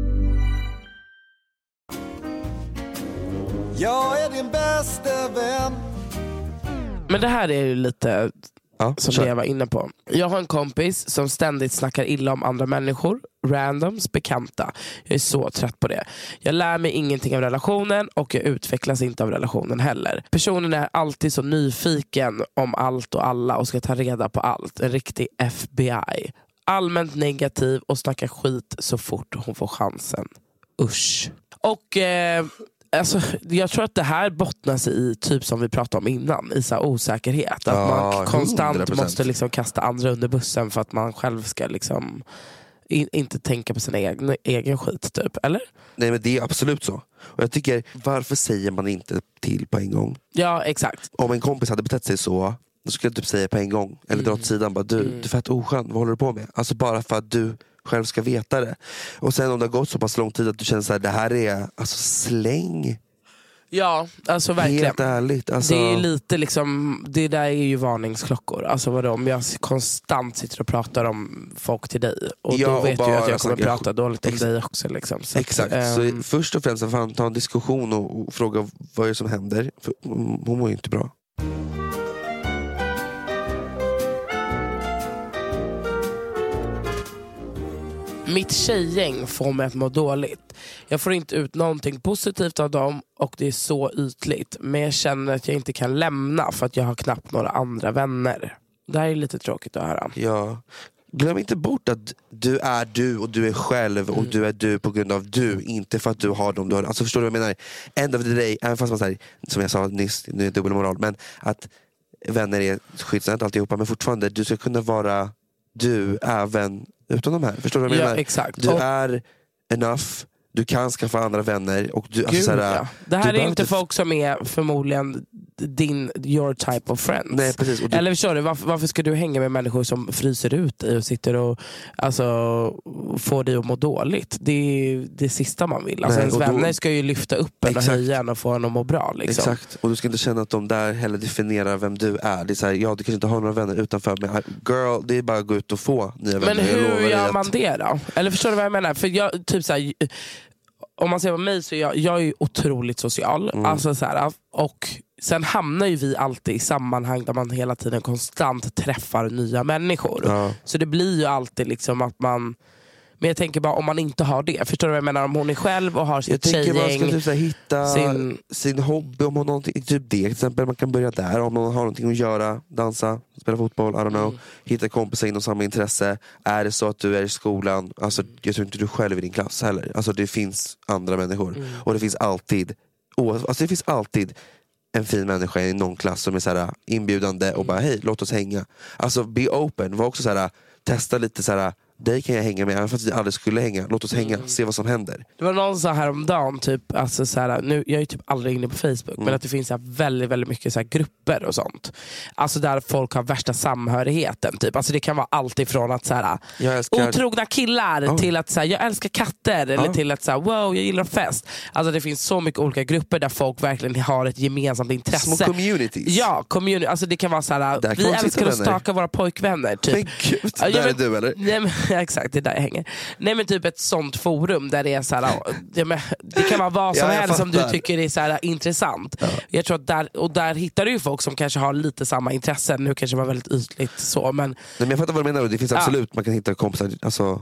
S9: Jag är din bästa vän.
S8: Men det här är ju lite
S7: Ja,
S8: som
S7: kör.
S8: det jag var inne på. Jag har en kompis som ständigt snackar illa om andra människor, randoms, bekanta. Jag är så trött på det. Jag lär mig ingenting av relationen och jag utvecklas inte av relationen heller. Personen är alltid så nyfiken om allt och alla och ska ta reda på allt. En riktig F B I. Allmänt negativ och snackar skit så fort hon får chansen. Usch. Och eh, alltså, jag tror att det här bottnar sig i typ som vi pratade om innan, i så här osäkerhet. Att
S7: Ja,
S8: man konstant
S7: hundra procent.
S8: måste liksom kasta andra under bussen för att man själv ska liksom in, inte tänka på sin egen, egen skit typ, eller?
S7: Nej, men det är absolut så. Och jag tycker, varför säger man inte till på en gång?
S8: Ja, exakt.
S7: Om en kompis hade betett sig så, då skulle jag typ säga på en gång. Eller
S8: Mm.
S7: dra åt sidan, bara, du,
S8: Mm.
S7: du är fett oskön, vad håller du på med? Alltså bara för att du själv ska veta det. Och sen om det har gått så pass lång tid att du känner så här, det här är, alltså släng.
S8: Ja, alltså verkligen.
S7: Helt ärligt. Alltså...
S8: Det är lite liksom, det där är ju varningsklockor. Alltså vadå, om jag konstant sitter och pratar om folk till dig. Och
S7: ja,
S8: då vet
S7: och
S8: du att jag kommer
S7: snackar...
S8: prata dåligt om
S7: Ex-
S8: dig också. Liksom. Så
S7: Exakt,
S8: att,
S7: så
S8: um...
S7: först och främst får ta en diskussion och, och fråga vad är det som händer. För hon mår ju inte bra.
S8: Mitt tjejgäng får mig att må dåligt. Jag får inte ut någonting positivt av dem och det är så ytligt. Men jag känner att jag inte kan lämna för att jag har knappt några andra vänner. Det här är lite tråkigt att höra.
S7: Ja. Glöm inte bort att du är du och du är själv och mm. du är du på grund av du, inte för att du har dem du har. Alltså förstår du vad jag menar? End of the day, även fast man säger, som jag sa nyss, nu är det dubbelmoral, men att vänner är skitsnällt alltihopa, men fortfarande, du ska kunna vara du även utan de här. Förstår du vad jag
S8: ja,
S7: menar?
S8: Exakt.
S7: Du
S8: och...
S7: är enough. Du kan skaffa andra vänner. Och du,
S8: Gud,
S7: alltså, såhär,
S8: ja. Det här
S7: du
S8: är inte
S7: inte
S8: folk som är förmodligen din, your type of friends.
S7: Nej, precis. Och du...
S8: Eller förstår du, varför, varför ska du hänga med människor som fryser ut dig och sitter och alltså, får dig att må dåligt? Det är det sista man vill. Alltså,
S7: Nej,
S8: ens
S7: då...
S8: vänner ska ju lyfta upp en
S7: Exakt.
S8: och höja en och få en att må bra. Liksom.
S7: Exakt, och du ska inte känna att de där heller definierar vem du är. Det är såhär, ja, du kanske inte har några vänner utanför, men girl, det är bara att gå ut och få nya vänner.
S8: Men hur gör
S7: att...
S8: man det då? Eller förstår du vad jag menar? För jag, typ såhär, om man ser på mig så är jag, jag är ju otroligt social. Mm. Alltså så här, och sen hamnar ju vi alltid i sammanhang där man hela tiden konstant träffar nya människor.
S7: Ja.
S8: Så det blir ju alltid liksom att man... Men jag tänker bara om man inte har det. Förstår du vad jag menar? Om hon är själv och har sitt tjejgäng.
S7: Jag tänker man ska typ så här, hitta
S8: sin...
S7: sin hobby. Om man har någonting, typ det till exempel. Man kan börja där. Om man har någonting att göra. Dansa, spela fotboll, I don't know. Mm. Hitta kompisar inom samma intresse. Är det så att du är i skolan. Alltså, jag tror inte du själv i din klass heller. Alltså, det finns andra människor. Mm. Och det finns alltid alltså, det finns alltid en fin människa i någon klass som är så här inbjudande. Och bara hej, låt oss hänga. Alltså be open. Var också så här, testa lite så här. Dig kan jag hänga med, även fast vi aldrig skulle hänga. Låt oss hänga, mm. se vad som händer.
S8: Det var någon så här om dagen typ, alltså så här, nu, jag är typ aldrig inne på Facebook, mm. men att det finns så här väldigt, väldigt mycket så här grupper och sånt. Alltså där folk har värsta samhörigheten typ. Alltså det kan vara allt ifrån att så här, älskar... otrogna killar oh. till att så här, jag älskar katter, eller oh. till att så här, wow, jag gillar fest. Alltså det finns så mycket olika grupper där folk verkligen har ett gemensamt intresse.
S7: Små communities.
S8: Ja, community. Alltså det kan vara så här, vi älskar att staka våra pojkvänner typ.
S7: Men gud, där ja, men, är du eller?
S8: Nej, men, ja, exakt, det är där jag hänger. Nej men typ ett sånt forum där det är så här, det, men, det kan vara vad som ja, helst som du tycker är så här intressant. Ja. Jag tror att där, och där hittar du ju folk som kanske har lite samma intressen. Nu kanske var väldigt ytligt så, men... Nej,
S7: men jag fattar vad du menar, det finns absolut, ja. Man kan hitta kompisar, alltså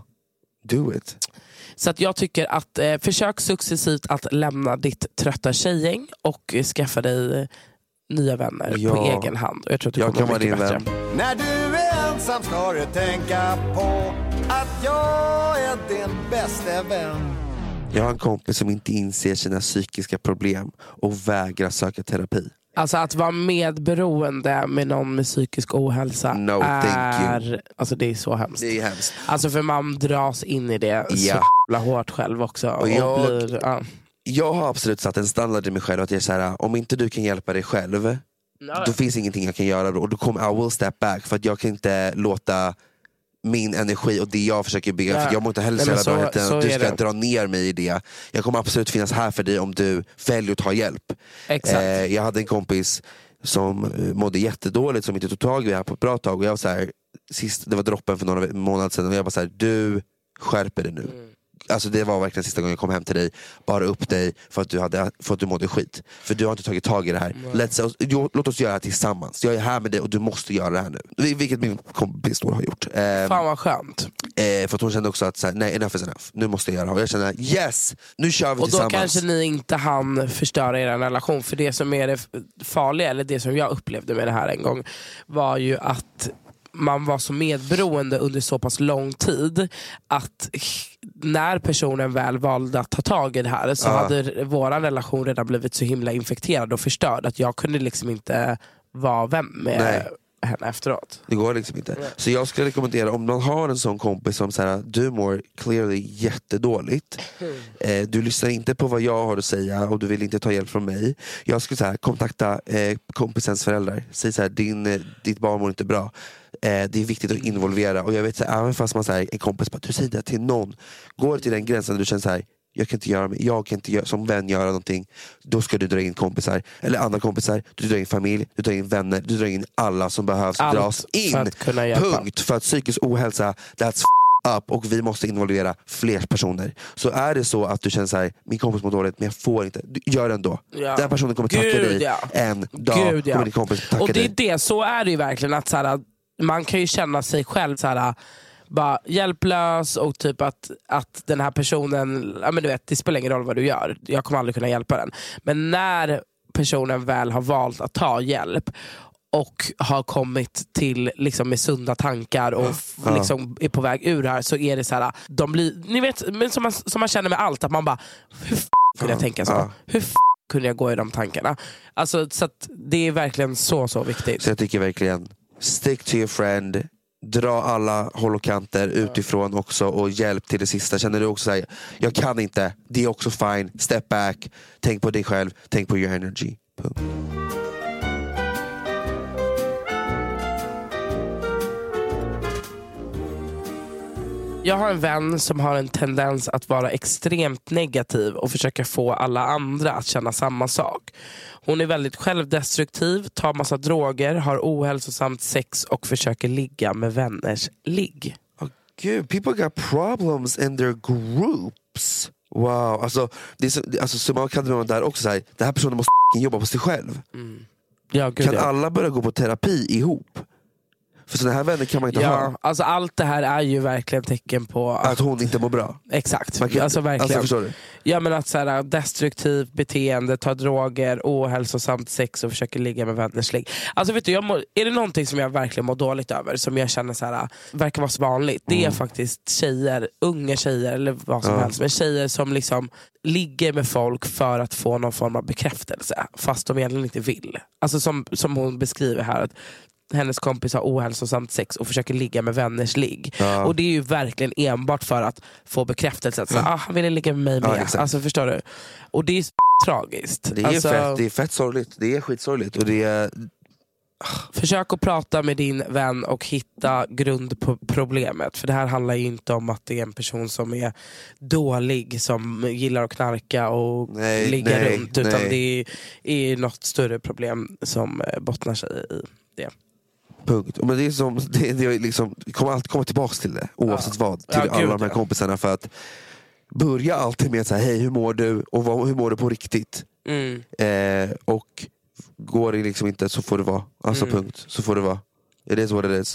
S7: do it.
S8: Så att jag tycker att eh, försök successivt att lämna ditt trötta tjejgäng och eh, skaffa dig eh, nya vänner ja. på egen hand. Och jag tror att du
S7: jag
S8: kommer
S7: kan
S8: mycket bättre.
S9: Vän. När du är ensam ska du tänka på att jag är din bästa vän.
S7: Jag har en kompis som inte inser sina psykiska problem och vägrar söka terapi.
S8: Alltså att vara medberoende med någon med psykisk ohälsa
S7: no,
S8: är, alltså det är så hemskt.
S7: Det är hemskt.
S8: Alltså för man dras in i det
S7: ja.
S8: så jävla hårt själv också. Och
S7: jag,
S8: och blir, ja.
S7: jag har absolut satt en standard i mig själv att jag är så här, om inte du kan hjälpa dig själv, no. då finns ingenting jag kan göra då. Och då kommer I will step back, för att jag kan inte låta min energi och det jag försöker bygga, ja. för jag mår inte heller så, så bra att du ska det. dra ner mig i det. Jag kommer absolut finnas här för dig om du väljer att ta hjälp.
S8: Exakt. Eh,
S7: jag hade en kompis som mådde jättedåligt, som inte tog tag i det här på ett bra tag, och jag var så här, sist, det var droppen för några månader sedan, och jag var så här, du skärper dig nu. Mm. Alltså det var verkligen sista gången jag kom hem till dig, bara upp dig för att du, hade, för att du mådde skit. För du har inte tagit tag i det här. Let's, jo, låt oss göra det här tillsammans. Jag är här med dig och du måste göra det här nu. Vilket min kompis då har gjort.
S8: Eh, Fan vad skönt.
S7: Eh, för att hon kände också att så här, nej, enough is enough. Nu måste jag göra det. Och jag kände, yes! Nu kör vi
S8: och
S7: tillsammans.
S8: Och då kanske ni inte hann förstöra er relation. För det som är det farliga, eller det som jag upplevde med det här en gång, var ju att man var så medberoende under så pass lång tid att när personen väl valde att ta tag i det här så
S7: ah.
S8: hade våran relation redan blivit så himla infekterad och förstörd att jag kunde liksom inte vara vän med Nej. henne efteråt.
S7: Det går liksom inte. Så jag skulle rekommendera, om man har en sån kompis som säger du mår clearly jättedåligt, mm. eh, du lyssnar inte på vad jag har att säga och du vill inte ta hjälp från mig. Jag skulle så här, kontakta eh, kompisens föräldrar. Säg så här, din, eh, ditt barn mår inte bra. Eh, det är viktigt att involvera. Och jag vet så här, även fast man säger en kompis bara, du säger det till någon, går till den gränsen där du känner så här, jag kan inte göra, jag kan inte göra, som vän göra någonting, då ska du dra in kompisar eller andra kompisar, du drar in familj, du drar in vänner, du drar in alla som behövs
S8: allt
S7: dras in.
S8: För att kunna hjälpa.
S7: Punkt. För att psykisk ohälsa, that's up, och vi måste involvera fler personer. Så är det så att du känner så här, min kompis mår dåligt men jag får inte, du, gör det ändå. Ja. Den personen kommer tacka
S8: Gud,
S7: dig
S8: ja.
S7: en dag.
S8: Gud, ja.
S7: Kommer din kompis tacka
S8: och det är
S7: dig.
S8: det, så är det ju verkligen att så här, man kan ju känna sig själv så här, bara hjälplös och typ att, att den här personen, ja men du vet, det spelar ingen roll vad du gör, jag kommer aldrig kunna hjälpa den. Men när personen väl har valt att ta hjälp och har kommit till liksom med sunda tankar och
S7: ja.
S8: liksom är på väg ur här, så är det så här, de blir, ni vet, men som man, som man känner med allt, att man bara, hur f*** kunde jag tänka så?
S7: Ja.
S8: Hur f*** kunde jag gå i de tankarna? Alltså, så att det är verkligen så så viktigt.
S7: Så jag tycker verkligen, stick to your friend, dra alla håll och kanter utifrån också och hjälp till det sista. Känner du också såhär, jag kan inte, det är också fine, step back, tänk på dig själv, tänk på your energy. Punkt.
S8: Jag har en vän som har en tendens att vara extremt negativ och försöka få alla andra att känna samma sak. Hon är väldigt självdestruktiv, tar massa droger, har ohälsosamt sex och försöker ligga med vänners ligg.
S7: Oh, Gud, people got problems in their groups. Wow, alltså, det är så, alltså, så man kan det där också så här, den här personen måste jobba på sig själv.
S8: Mm. Ja, gud,
S7: kan
S8: ja.
S7: alla börja gå på terapi ihop? För sådana här vänner kan man inte
S8: ja,
S7: ha.
S8: Alltså allt det här är ju verkligen tecken på att,
S7: att hon inte mår bra.
S8: Exakt,
S7: kan,
S8: alltså verkligen.
S7: Alltså, förstår du?
S8: Ja, men att så här, destruktivt beteende, tar droger, ohälsosamt sex och försöker ligga med vänners ligg. Alltså vet du, jag mår, är det någonting som jag verkligen mår dåligt över, som jag känner så här, verkar vara så vanligt, det är
S7: Mm.
S8: faktiskt tjejer, unga tjejer eller vad som
S7: Ja.
S8: helst, men tjejer som liksom ligger med folk för att få någon form av bekräftelse fast de egentligen inte vill. Alltså som, som hon beskriver här, att hennes kompis har ohälsosamt sex och försöker ligga med vänners ligg.
S7: Ja.
S8: Och det är ju verkligen enbart för att få bekräftelse. Att så, ah, han ville ligga med mig med.
S7: Ja,
S8: alltså, förstår du? Och det är tragiskt.
S7: Det är,
S8: alltså,
S7: fett, det är fett sorgligt. Det är skitsorgligt. Och det är...
S8: Försök att prata med din vän och hitta grund på problemet. För det här handlar ju inte om att det är en person som är dålig, som gillar att knarka och
S7: nej,
S8: ligga
S7: nej,
S8: runt. Utan
S7: nej.
S8: det är, är något större problem som bottnar sig i det.
S7: Punkt. Men det är som, det, det är liksom, vi kommer alltid komma tillbaka till det, oavsett
S8: ja.
S7: vad, till
S8: Ja,
S7: alla
S8: gud,
S7: de här
S8: ja.
S7: kompisarna, för att börja alltid med så här, hej, hur mår du? Och vad, hur mår du på riktigt?
S8: Mm.
S7: Eh, och går det liksom inte, så får det vara. Alltså
S8: Mm.
S7: punkt, så får det vara. It is what it is.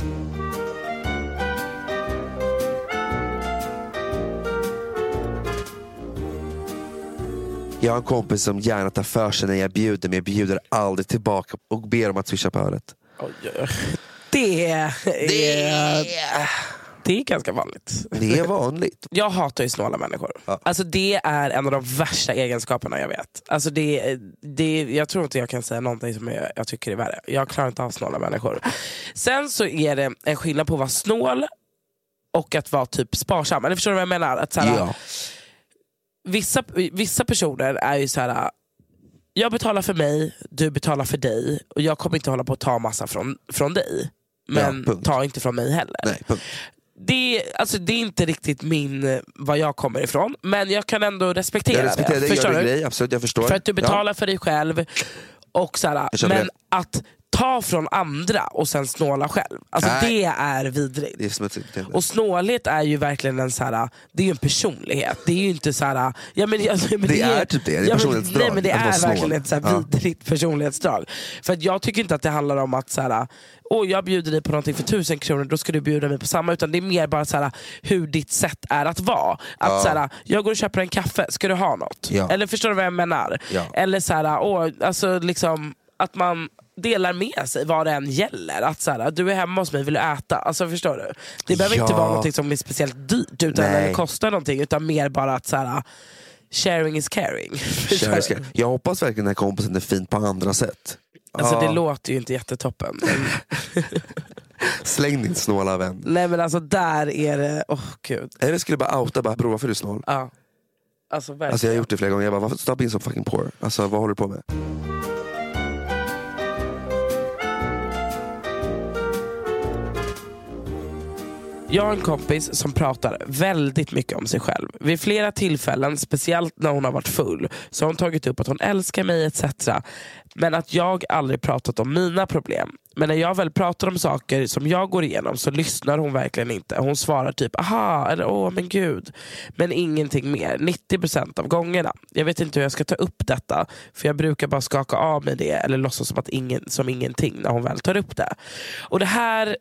S7: Jag har en kompis som gärna tar för sig när jag bjuder, men jag bjuder aldrig tillbaka och ber om att swisha på öret.
S8: Oj, oj, oj. Det är, det, det är ganska vanligt.
S7: Det är vanligt.
S8: Jag hatar ju snåla människor.
S7: Ja.
S8: Alltså det är en av de värsta egenskaperna jag vet. Alltså det, det, jag tror inte jag kan säga någonting som jag, jag tycker är värre. Jag klarar inte av snåla människor. Sen så är det en skillnad på att vara snål och att vara typ sparsam. Eller förstår du vad jag menar? Att så här,
S7: Ja.
S8: vissa, vissa personer är ju så här: jag betalar för mig, du betalar för dig, och jag kommer inte hålla på att ta massa från, från dig. Men
S7: Ja, punkt.
S8: ta inte från mig heller.
S7: Nej, punkt.
S8: Det, alltså, det är inte riktigt min, vad jag kommer ifrån, men jag kan ändå respektera,
S7: Jag respekterar det,
S8: Förstår
S7: gör
S8: du?
S7: din grej, absolut, jag förstår.
S8: För att du betalar
S7: Ja.
S8: för dig själv och såhär,
S7: Jag köper
S8: men
S7: det.
S8: att ta från andra och sen snåla själv, alltså
S7: Nej.
S8: det är vidrigt.
S7: Det är smutsigt beteende.
S8: Och snålhet är ju verkligen en såhär, det är ju en personlighet. Det är ju inte såhär, ja, men, alltså, men
S7: Det är typ det, det är
S8: ja, men,
S7: personlighetsdrag,
S8: nej, men det
S7: att vara
S8: är
S7: snål.
S8: verkligen ett såhär
S7: Ja.
S8: vidrigt personlighetsdrag. För att jag tycker inte att det handlar om att såhär, åh, jag bjuder dig på någonting för tusen kronor, då ska du bjuda mig på samma. Utan det är mer bara såhär, hur ditt sätt är att vara. Att
S7: Ja.
S8: såhär, jag går och köper en kaffe, ska du ha något?
S7: Ja.
S8: Eller förstår du vad jag menar?
S7: Ja.
S8: Eller såhär, åh, alltså liksom att man delar med sig vad det än gäller. Att så här, du är hemma hos mig, vill du äta? Alltså förstår du? Det behöver
S7: Ja.
S8: inte vara något som är speciellt dyrt utan
S7: Nej.
S8: eller kostar någonting, utan mer bara att så här, sharing is caring.
S7: Jag, ska, jag hoppas verkligen den här kompisen är fin på andra sätt.
S8: Alltså
S7: Ja.
S8: det låter ju inte jättetoppen. Men...
S7: Släng din snåla vän.
S8: Nej men alltså där är det, åh oh, gud.
S7: Eller skulle bara outa, bara, bror varför är du snål?
S8: Ja. Alltså verkligen.
S7: Alltså jag har gjort det flera gånger, jag bara, varför stop being so fucking poor? Alltså vad håller du på med?
S8: Jag har en kompis som pratar väldigt mycket om sig själv. Vid flera tillfällen, speciellt när hon har varit full, så har hon tagit upp att hon älskar mig et cetera. Men att jag aldrig pratat om mina problem. Men när jag väl pratar om saker som jag går igenom så lyssnar hon verkligen inte. Hon svarar typ aha eller åh men gud. Men ingenting mer, nittio procent av gångerna. Jag vet inte hur jag ska ta upp detta. För jag brukar bara skaka av mig det eller låtsas som, att ingen, som ingenting när hon väl tar upp det. Och det här...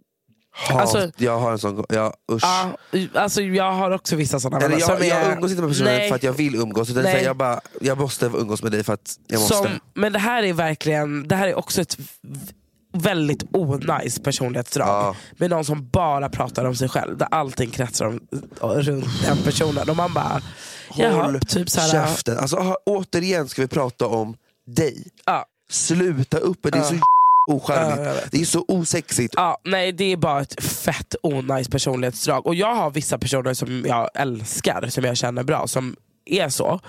S7: Hat. Alltså, jag har en sån, ja, usch.
S8: Ja, alltså jag har också vissa sådana.
S7: Eller jag,
S8: jag,
S7: jag umgås inte med personer nej, för att jag vill umgås utan så jag, bara, jag måste umgås med dig för att jag måste.
S8: Som, men det här är verkligen, det här är också ett väldigt onajs personlighetsdrag ja. Med någon som bara pratar om sig själv där allting kretsar om, runt den personen och man bara
S7: håll typ så här, käften. Alltså, återigen ska vi prata om dig.
S8: Ja.
S7: Sluta upp, det är ja. så ocharmigt. Ja, det är så osexigt.
S8: Ja, nej, det är bara ett fett onajs personlighetsdrag. Och jag har vissa personer som jag älskar, som jag känner bra, som är så.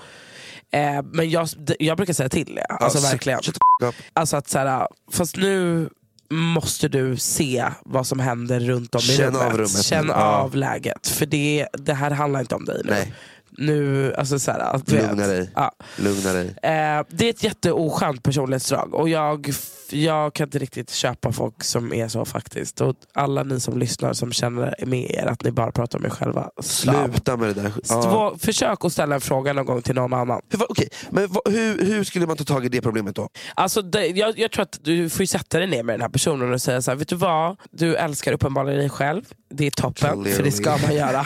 S8: Eh, men jag, jag brukar säga till det. Alltså ja, verkligen. Alltså att såhär, fast nu måste du se vad som händer runt om i
S7: Känn
S8: rummet.
S7: Av rummet.
S8: Känn
S7: ja.
S8: av läget. För det, det här handlar inte om dig nu.
S7: Nej.
S8: Nu, alltså så här,
S7: Lugna dig.
S8: Ja.
S7: Lugna dig.
S8: Eh, det är ett jätteoskönt personlighetsdrag och jag, jag kan inte riktigt köpa folk som är så faktiskt. Och alla ni som lyssnar som känner med er att ni bara pratar om er själva.
S7: Sluta med det där.
S8: Ja. Försök att ställa en fråga någon gång till någon annan.
S7: Hur, okay. Men hur, hur skulle man ta tag i det problemet då?
S8: Alltså det, jag, jag tror att du får sätta dig ner med den här personen och säga så här, vet du vad? Du älskar uppenbarligen dig själv. Det är toppen, Clearly. För det ska man göra.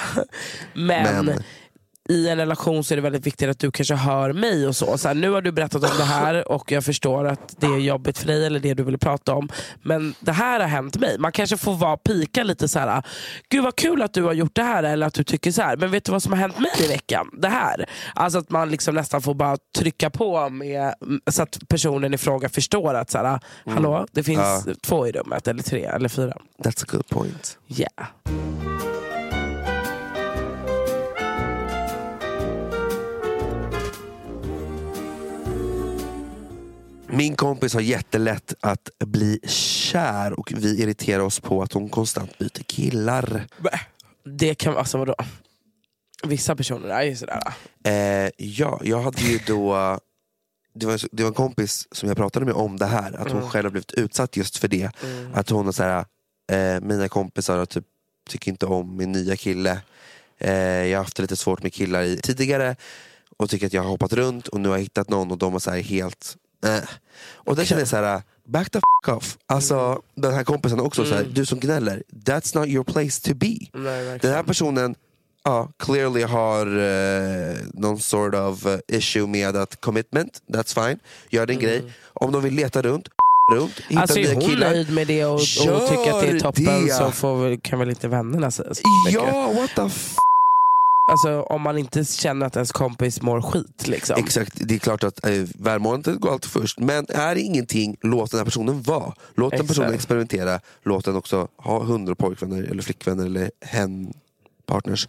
S8: Men, Men. i en relation så är det väldigt viktigt att du kanske hör mig och så. Så här, nu har du berättat om det här och jag förstår att det är jobbigt för dig eller det du vill prata om. Men det här har hänt mig. Man kanske får vara pika lite så här. Gud vad kul att du har gjort det här eller att du tycker så här. Men vet du vad som har hänt mig i veckan? Det här. Alltså att man liksom nästan får bara trycka på med, så att personen i fråga förstår att så här, hallå, det finns uh. två i rummet eller tre eller fyra.
S7: That's a good point.
S8: Yeah.
S7: Min kompis har jättelätt att bli kär och vi irriterar oss på att hon konstant byter killar.
S8: Det kan, alltså vadå? Vissa personer är ju sådär.
S7: Eh, ja, jag hade ju då det var, det var en kompis som jag pratade med om det här. Att hon mm. själv har blivit utsatt just för det. Mm. Att hon har såhär, eh, mina kompisar typ, tycker inte om min nya kille. Eh, jag har haft lite svårt med killar i, tidigare. Och tycker att jag har hoppat runt och nu har jag hittat någon och de var så här helt... Äh. Och där känner jag såhär, back the f*** off. Alltså mm. den här kompisen också mm. såhär, du som gnäller, that's not your place to be.
S8: Nej,
S7: den här personen ja, clearly har uh, någon sort of uh, issue med att commitment, that's fine. Gör din mm. grej. Om de vill leta runt, runt hitta
S8: alltså är hon
S7: killar,
S8: nöjd med det och, och tycker att det är toppen det. Så får, kan väl inte vännerna säga så mycket.
S7: Ja, what the f***.
S8: Alltså om man inte känner att ens kompis mår skit liksom.
S7: Exakt, det är klart att eh, välmåendet går alltid först. Men är det ingenting, låt den här personen vara. Låt den personen experimentera. Låt den också ha hundra pojkvänner eller flickvänner eller hen partners.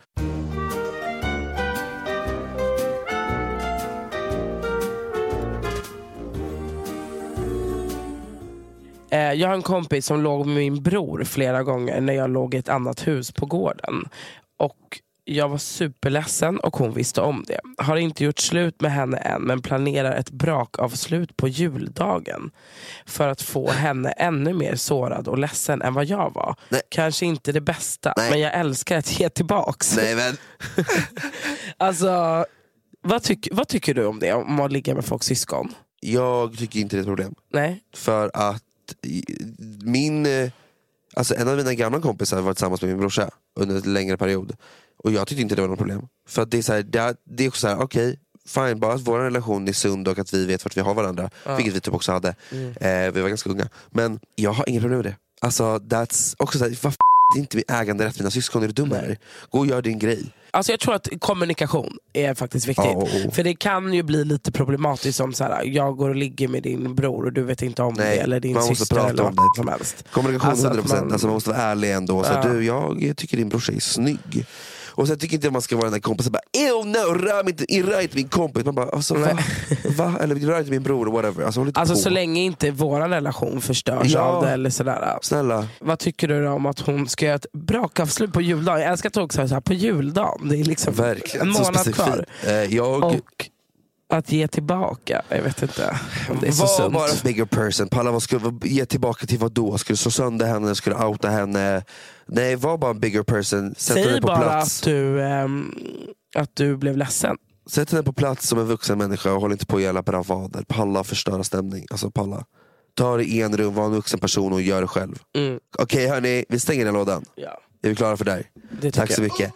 S8: eh, Jag har en kompis som låg med min bror flera gånger när jag låg i ett annat hus på gården. Och jag var superledsen och hon visste om det. Har inte gjort slut med henne än men planerar ett brakavslut på juldagen. För att få henne ännu mer sårad och ledsen än vad jag var. Nej. Kanske inte det bästa, Nej. Men jag älskar att ge tillbaks.
S7: Nej, men...
S8: alltså, vad, tyck, vad tycker du om det? Om man ligger med folks syskon?
S7: Jag tycker inte det är ett problem.
S8: Nej.
S7: För att min... Alltså en av mina gamla kompisar var tillsammans med min brorsa under en längre period. Och jag tyckte inte det var något problem. För att det är så här, det, det är också så här, okej, okay, fine, bara att vår relation är sund och att vi vet vart vi har varandra. Ja. Vilket vi typ också hade. Mm. Eh, vi var ganska unga. Men jag har inga problem med det. Alltså, that's också så här, vad f***, det är inte min ägande rätt, mina syskon, är du dum här? Gå och gör din grej.
S8: Alltså jag tror att kommunikation är faktiskt viktigt. Oh, oh, oh. För det kan ju bli lite problematiskt som så här, jag går och ligger med din bror och du vet inte om
S7: Nej,
S8: det eller din
S7: man måste
S8: syster
S7: prata
S8: eller
S7: om
S8: vad
S7: det.
S8: Som helst.
S7: Kommunikation
S8: alltså
S7: hundra procent,
S8: man...
S7: alltså man måste vara ärlig ändå. Så
S8: ja.
S7: du, jag tycker din brorsa är snygg. Och sen tycker inte man ska vara den där kompisen bara, ew no, rör inte, rör inte min kompis. Man bara, alltså va? va? Eller rör inte min bror, whatever. Alltså,
S8: alltså
S7: på.
S8: Så länge inte våran relation förstörs
S7: ja.
S8: av det eller sådär.
S7: Snälla.
S8: Vad tycker du då om att hon ska göra ett brakavslut på juldagen? Jag älskar att också så här på juldagen. Det är liksom
S7: verkligen.
S8: en månad kvar.
S7: Eh, jag...
S8: Och att ge tillbaka, jag vet inte om det är så
S7: var
S8: sunt.
S7: bara en bigger person. Palla, vad skulle ge tillbaka till vad då? Skulle slå sönder henne, skulle outa henne. Nej, var bara en bigger person. Sätt
S8: Säg
S7: henne på
S8: bara
S7: plats.
S8: Att, du, ähm, att du blev ledsen.
S7: Sätt henne på plats som en vuxen människa och håll inte på att göra bravader. Palla förstöra stämning. Alltså palla. Ta det i en rum, var en vuxen person och gör det själv.
S8: Mm.
S7: Okej okay, hörni, vi stänger den lådan.
S8: Ja.
S7: Är vi klara för dig? Tack så
S8: jag.
S7: mycket.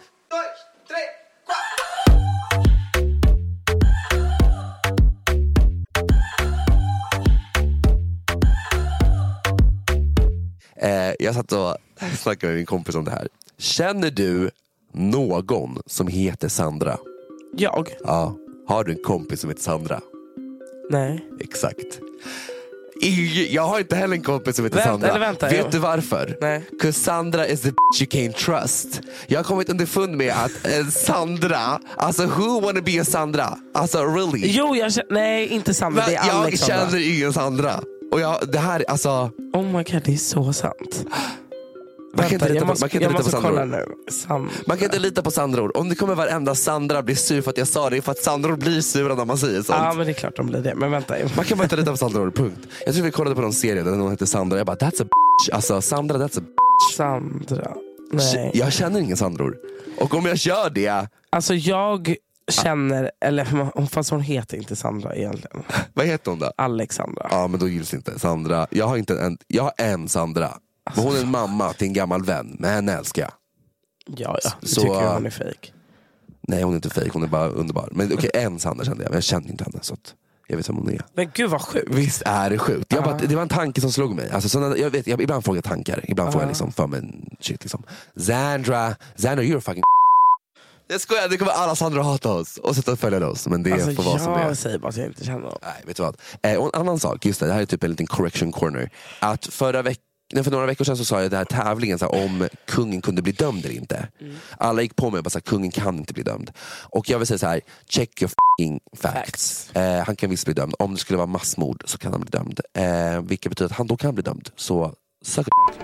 S7: Eh, jag satt och snackade med min kompis om det här. Känner du någon som heter Sandra?
S8: Jag?
S7: Ja. Har du en kompis som heter Sandra?
S8: Nej.
S7: Exakt. Jag har inte heller en kompis som heter
S8: vänta,
S7: Sandra.
S8: eller vänta,
S7: Vet
S8: jag...
S7: du varför?
S8: Nej.
S7: 'Cause Sandra is the bitch you can't trust. Jag har kommit underfund med att eh, Sandra, alltså who wanna be a Sandra? Alltså really?
S8: Jo, jag känner, nej inte Sandra,
S7: men
S8: det är
S7: jag
S8: Alex Sandra.
S7: känner ingen Sandra. Och jag, det här, alltså...
S8: Oh my god, det är så sant.
S7: Man kan inte lita på, man kan inte lita på Sandra.
S8: Nu. Sandra.
S7: Man kan inte lita på Sandra. Om det kommer varenda Sandra blir sur för att jag sa det, är för att Sandra blir sura när man säger sånt.
S8: Ja, men det är klart de blir det. Men vänta.
S7: Man kan bara inte lita på Sandra, punkt. Jag tror vi kollade på någon serie där någon heter Sandra. Jag bara, that's a bitch. Alltså Sandra, that's a bitch.
S8: Sandra. Nej.
S7: Jag känner ingen Sandror. Och om jag gör det...
S8: Alltså jag känner, eller fast hon heter inte Sandra egentligen.
S7: Vad heter hon då?
S8: Alexandra.
S7: Ja, men då gills inte Sandra. Jag har, inte en, jag har en Sandra. Men hon är en mamma till en gammal vän. Men henne älskar jag.
S8: Ja, ja. Du
S7: så,
S8: tycker jag hon är fake.
S7: Nej, hon är inte fake. Hon är bara underbar. Men okej, okay, en Sandra kände jag. Men jag kände inte henne. Så att jag vet vem hon är.
S8: Men gud vad sjukt.
S7: Visst är det sjukt. Jag bara, det var en tanke som slog mig. Alltså, såna, jag vet, jag, ibland får jag tankar. Ibland får jag liksom för mig shit. Liksom. Sandra, Sandra, you're fucking... Jag skojar, det kommer alla Sandra hata oss och sätta och följa oss. Men det
S8: alltså,
S7: får vara som det är.
S8: Jag säger bara att jag inte känner dem.
S7: Nej, vet du vad? Eh, och en annan sak, just det, det här är typ en liten correction corner. Att förra veckan, för några veckor sedan så sa jag det här tävlingen så här, om kungen kunde bli dömd eller inte. Mm. Alla gick på mig och bara så här, kungen kan inte bli dömd. Och jag vill säga så här, check your f***ing facts. facts. Eh, han kan visst bli dömd. Om det skulle vara massmord så kan han bli dömd. Eh, vilket betyder att han då kan bli dömd. Så sök upp.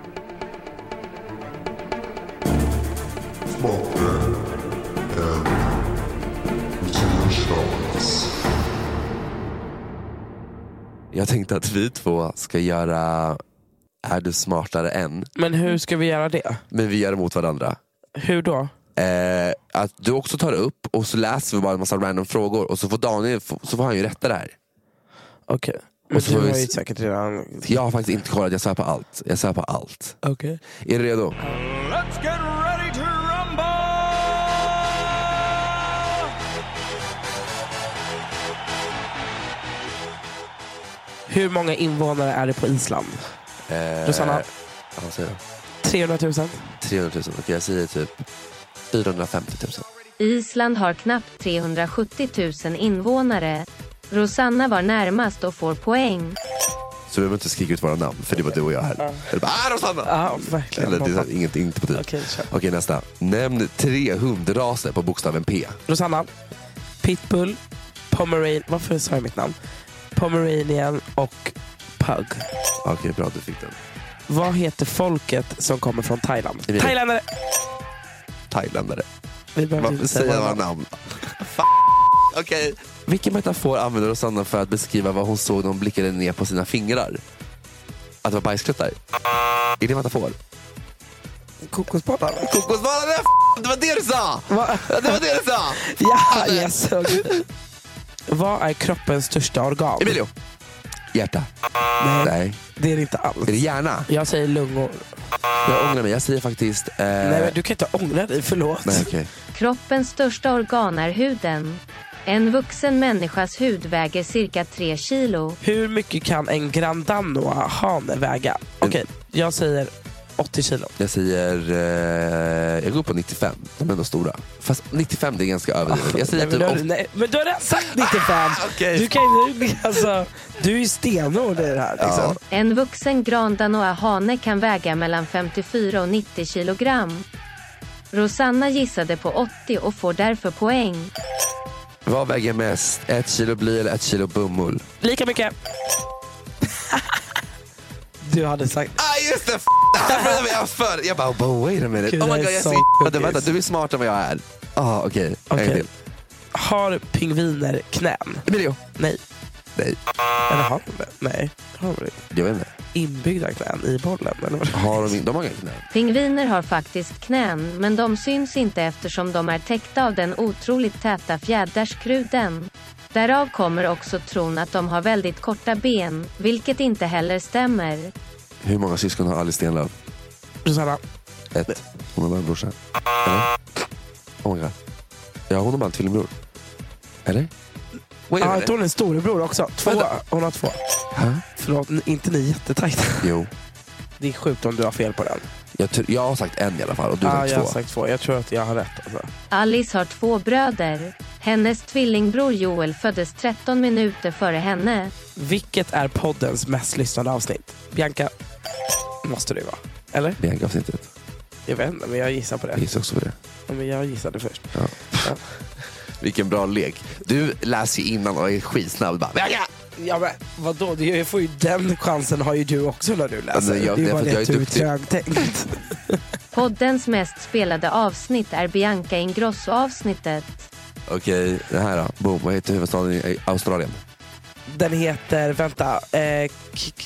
S7: Jag tänkte att vi två ska göra Är du smartare än?
S8: Men hur ska vi göra det?
S7: Men vi gör det mot varandra.
S8: Hur då?
S7: Eh, att du också tar upp och så läser vi bara en massa random frågor och så får Daniel, så får han ju rätta det här.
S8: Okej. Okay. Men du har ju säkert redan...
S7: Jag har faktiskt inte kollat, jag svär på allt. Jag svär på allt.
S8: Okej.
S7: Okay. Är du redo?
S3: Let's get ready to rumble!
S8: Hur många invånare är det på Island?
S7: Eh,
S8: Rosanna?
S7: Ja, säger du?
S8: trehundratusen.
S7: trehundratusen, okej, jag säger typ fyrahundrafemtiotusen.
S13: Island har knappt trehundrasjuttiotusen invånare. Rosanna var närmast och får poäng.
S7: Så vi behöver inte skrika ut våra namn, för det var du och jag här. Ja. Eller bara, ah, Rosanna!
S8: Ja, verkligen.
S7: Eller, det är inget, inte på tid.
S8: Okej,
S7: okej, nästa. Nämn tre hundraser på bokstaven P.
S8: Rosanna, Pitbull, Pomeranian, varför sa jag mitt namn? Pomeranian och Pug.
S7: Okej, okay, bra, du fick den.
S8: Vad heter folket som kommer från Thailand?
S7: Vill
S8: Thailändare!
S7: Thailändare.
S8: Vi behöver
S7: inte säga våra namn. Okej. Okay. Vilken metafor använder Rosanna för att beskriva vad hon såg när hon blickade ner på sina fingrar? Att det var bajsklutar? Är det metafor?
S8: Kokosbollar.
S7: Kokosbollar, det var det du sa! Va? Det var det du sa!
S8: Ja, yes. Vad är kroppens största organ?
S7: Emilio. Hjärta.
S8: Nej,
S7: Nej,
S8: det är det inte alls.
S7: Är det hjärna?
S8: Jag säger lungor.
S7: Jag ångrar mig, jag säger faktiskt... Eh...
S8: Nej, men du kan inte ångra dig, förlåt.
S7: Nej, okay.
S13: Kroppens största organ är huden. En vuxen människas hud väger cirka tre kilo.
S8: Hur mycket kan en Grand Danois-hane väga? Okej, okay, jag säger åttio kilo.
S7: Jag säger... Eh, jag går på nittiofem. De är ändå stora. Fast nittiofem, det är ganska överdrivet. Jag säger
S8: nej, men,
S7: typ
S8: du, nej, men du har redan sagt nittiofem.
S7: Okay.
S8: Du kan ju... Alltså, du är ju stenord i det här. Liksom.
S13: Ja. En vuxen Grand Danois-hane kan väga mellan femtiofyra och nittio kilogram. Rosanna gissade på åttio och får därför poäng.
S7: Vad väger mest? Ett kilo bly eller ett kilo bomull?
S8: Lika mycket. Du hade sagt...
S7: Ah, just det! F- Därför jag för. Jag bara, oh, wait a minute.
S8: Gud,
S7: oh my
S8: det är
S7: god, jag
S8: så
S7: ser...
S8: sjukt.
S7: Vänta, du är smartare än vad jag är. Ah, okej.
S8: Okej.
S7: Okay.
S8: Har pingviner knän?
S7: Emilio.
S8: Nej.
S7: Nej.
S8: Eller har de det? Nej. Har de det?
S7: Jag vet inte.
S8: Inbyggda knän i bollen? Eller vad?
S7: Har de, de har inga knän?
S13: Pingviner har faktiskt knän, men de syns inte eftersom de är täckta av den otroligt täta fjäderskruden. Därav kommer också tron att de har väldigt korta ben, vilket inte heller stämmer.
S7: Hur många syskon har Alice Stenlöf?
S8: Rosanna.
S7: Ett. Hon har bara en brorsa. Eller? Oh my god. Ja, hon har bara en tvillingbror. Eller?
S8: Ja, ah, hon är en storebror också. Två. Hon har två.
S7: Huh?
S8: Förlåt, inte ni jättetajta.
S7: Jo.
S8: Det är sjukt om du har fel på den.
S7: Jag, t- jag har sagt en i alla fall och du har
S8: ah,
S7: sagt
S8: jag
S7: två.
S8: har sagt två. Jag tror att jag har rätt. Alltså.
S13: Alice har två bröder. Hennes tvillingbror Joel föddes tretton minuter före henne.
S8: Vilket är poddens mest lyssnade avsnitt? Bianca, måste det vara. Eller?
S7: Bianca-avsnittet.
S8: Jag vet inte, men jag gissar på det.
S7: Jag gissar också på det.
S8: Ja, men jag gissade först.
S7: Ja. Ja. Vilken bra lek. Du läser ju innan och är skitsnabb. Bara, Bianca!
S8: Ja, men vadå? Jag får ju den chansen har ju du också när du läser.
S7: Alltså, jag,
S8: det är bara
S7: det
S8: att
S7: jag
S8: du är trögtänkt.
S13: Poddens mest spelade avsnitt är Bianca Ingrosso-avsnittet.
S7: Okej, det här då. Boom. Vad heter huvudstaden i Australien?
S8: Den heter, vänta. Eh, k- k-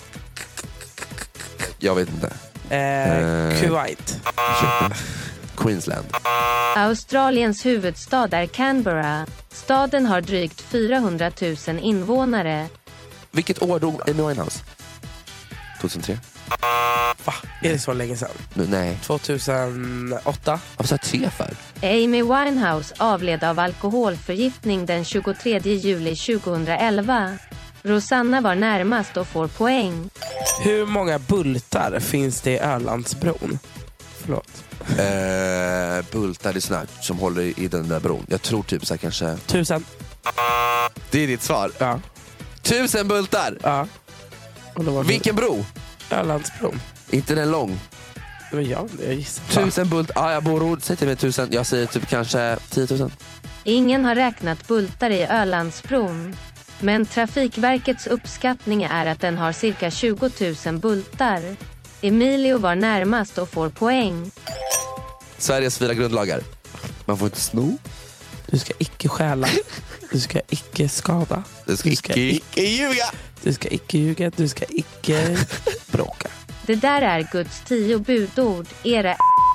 S7: Jag vet inte.
S8: eh, Kuwait.
S7: Queensland.
S13: Australiens huvudstad är Canberra. Staden har drygt fyrahundratusen invånare.
S7: Vilket år dog Amy Winehouse? tjugohundratre.
S8: Va? Är det så länge sedan?
S7: Nu, nej.
S8: tjugohundraåtta.
S7: Varför sa jag tre för?
S13: Amy Winehouse avled av alkoholförgiftning den tjugotredje juli tjugohundraelva. Rosanna var närmast och får poäng.
S8: Hur många bultar finns det i Ölandsbron? Förlåt.
S7: Eh, bultar är såna som håller i den där bron. Jag tror typ så här kanske...
S8: Tusen.
S7: Det är ditt svar?
S8: Ja.
S7: Tusen bultar?
S8: Ja.
S7: Vilken bro?
S8: Ölandsbron.
S7: Inte den lång?
S8: Men jag, jag gissar.
S7: Tusen bultar. Ah, jag bor säg till mig tusen. Jag säger typ kanske tiotusen.
S13: Ingen har räknat bultar i Ölandsbron. Men Trafikverkets uppskattning är att den har cirka tjugotusen bultar. Emilio var närmast och får poäng.
S7: Sveriges fyra grundlagar. Man får inte sno.
S8: Du ska icke stjäla. Du ska icke skada.
S7: Du ska, du ska icke, icke ljuga.
S8: Du ska icke ljuga. Du ska icke bråka.
S13: Det där är Guds tio budord. Era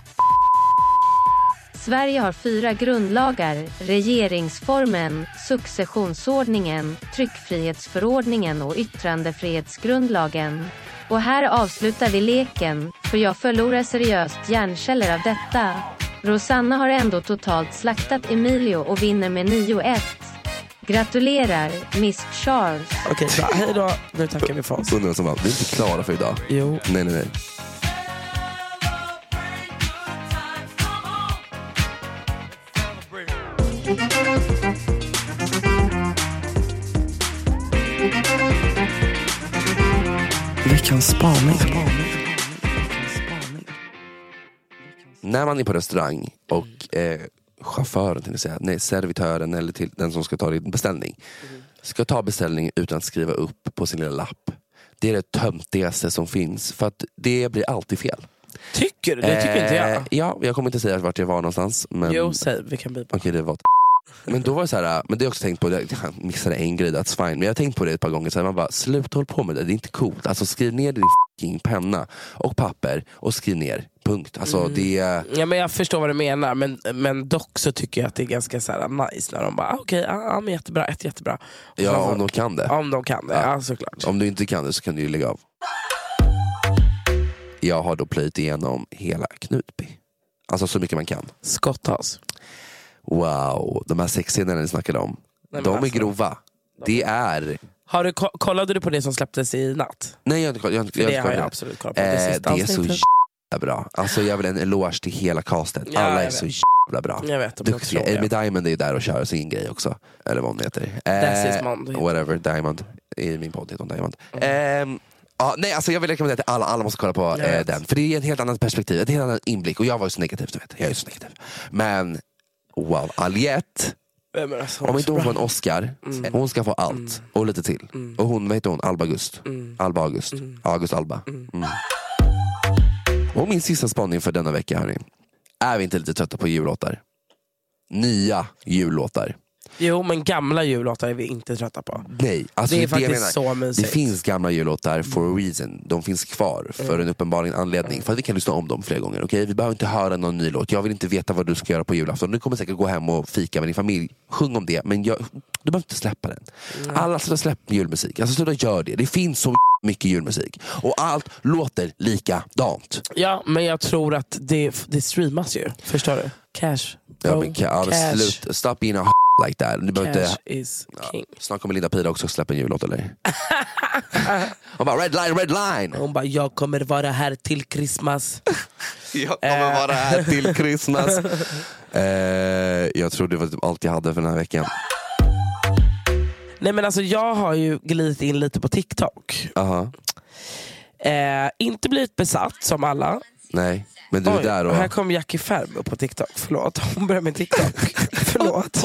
S13: Sverige har fyra grundlagar: regeringsformen, successionsordningen, tryckfrihetsförordningen och yttrandefrihetsgrundlagen. Och här avslutar vi leken, för jag förlorar seriöst hjärnceller av detta. Rosanna har ändå totalt slaktat Emilio och vinner med nio ett. Gratulerar, Miss Charles.
S8: Okej, bra. Hej då. Nu tackar vi för oss.
S7: Undrar som allt. Vi är inte klara för idag.
S8: Jo.
S7: Nej, nej, nej.
S8: Veckans spaning.
S7: När man är på restaurang och eh, chauffören till att säga, nej, servitören eller till den som ska ta din beställning mm. ska ta beställning utan att skriva upp på sin lilla lapp. Det är det töntigaste som finns, för att det blir alltid fel.
S8: Tycker du? Det tycker eh, inte jag.
S7: Ja, jag kommer inte säga vart jag var någonstans. Men...
S8: Jo, säg, vi kan bli på.
S7: Okej, det var men då var det så här, men det har jag också tänkt på, jag missade en grej, that's fine. Men jag har tänkt på det ett par gånger, så här, man bara, sluta håll på med det, det är inte coolt. Alltså skriv ner din fucking penna och papper och skriv ner, punkt. Alltså mm. det...
S8: Ja, men jag förstår vad du menar, men, men dock så tycker jag att det är ganska så här nice när de bara, okej, okay, ja, men jättebra, ett jättebra. Och
S7: ja,
S8: så,
S7: om de kan det.
S8: Om de kan det, ja. Ja, såklart.
S7: Om du inte kan det så kan du ju lägga av. Jag har då plöjt igenom hela Knutby. Alltså så mycket man kan.
S8: Skotthas.
S7: Wow, de här sexscenerna ni snackade om. Nej, de alltså, är grova. De... Det är...
S8: Har du, kollade du på det som släpptes i natt?
S7: Nej, jag har inte kollat.
S8: Det har jag absolut kollat på.
S7: Det,
S8: det,
S7: eh, det är så jävla bra. Alltså jag vill en eloge till hela castet.
S8: Ja,
S7: alla är
S8: vet.
S7: så jävla bra.
S8: Jag vet.
S7: Duktiga. Amy Diamond är ju där och kör sin grej också. Eller vad hon heter.
S8: Eh,
S7: whatever, Diamond. I min podd heter hon Diamond. Mm. Eh, Ja, nej, alltså jag vill rekommendera till alla, alla måste kolla på eh, den. För det är en helt annan perspektiv, ett helt annat inblick. Och jag var ju så negativ, du vet. Jag är så negativ. Men, wow, Aliette.
S8: Alltså,
S7: om inte hon får en Oscar, mm. hon ska få allt. Mm. Och lite till. Mm. Och hon, vad heter hon? Alba August. Mm. Alba August. Mm. August Alba. Mm. Mm. Och min sista spaning för denna vecka, hörni. Är vi inte lite trötta på jullåtar? Nya jullåtar.
S8: Jo, men gamla jullåtar är vi inte trötta på.
S7: Nej, alltså
S8: det är
S7: det
S8: faktiskt
S7: menar,
S8: så mysigt.
S7: det finns gamla jullåtar for a reason. De finns kvar för mm. en uppenbar anledning. Mm. För att vi kan lyssna om dem flera gånger. Okay? Vi behöver inte höra någon ny låt. Jag vill inte veta vad du ska göra på julafton. Du kommer säkert gå hem och fika med din familj. Sjung om det, men jag, du behöver inte släppa den. Mm. Alla sluta släppa julmusik. Alltså sluta gör det. Det finns så mycket julmusik. Och allt låter likadant.
S8: Ja, men jag tror att det, det streamas ju. Förstår du? Cash.
S7: Ja, men ca- cash. Slut, stop being a like that. Du
S8: Cash
S7: inte,
S8: is king.
S7: Ja, snart kommer Linda Pira också släppa en jullåt, eller? Hon bara, red line, red line.
S8: Hon bara, jag kommer vara här till Christmas.
S7: Jag kommer vara här till Christmas. eh, Jag tror det var typ allt jag hade för den här veckan.
S8: Nej, men alltså jag har ju glidit in lite på TikTok.
S7: Aha.
S8: Eh, inte blivit besatt som alla.
S7: Nej, men du är
S8: Oj,
S7: där och...
S8: här kom Jackie Färm upp på TikTok. Förlåt, hon börjar med TikTok. Förlåt.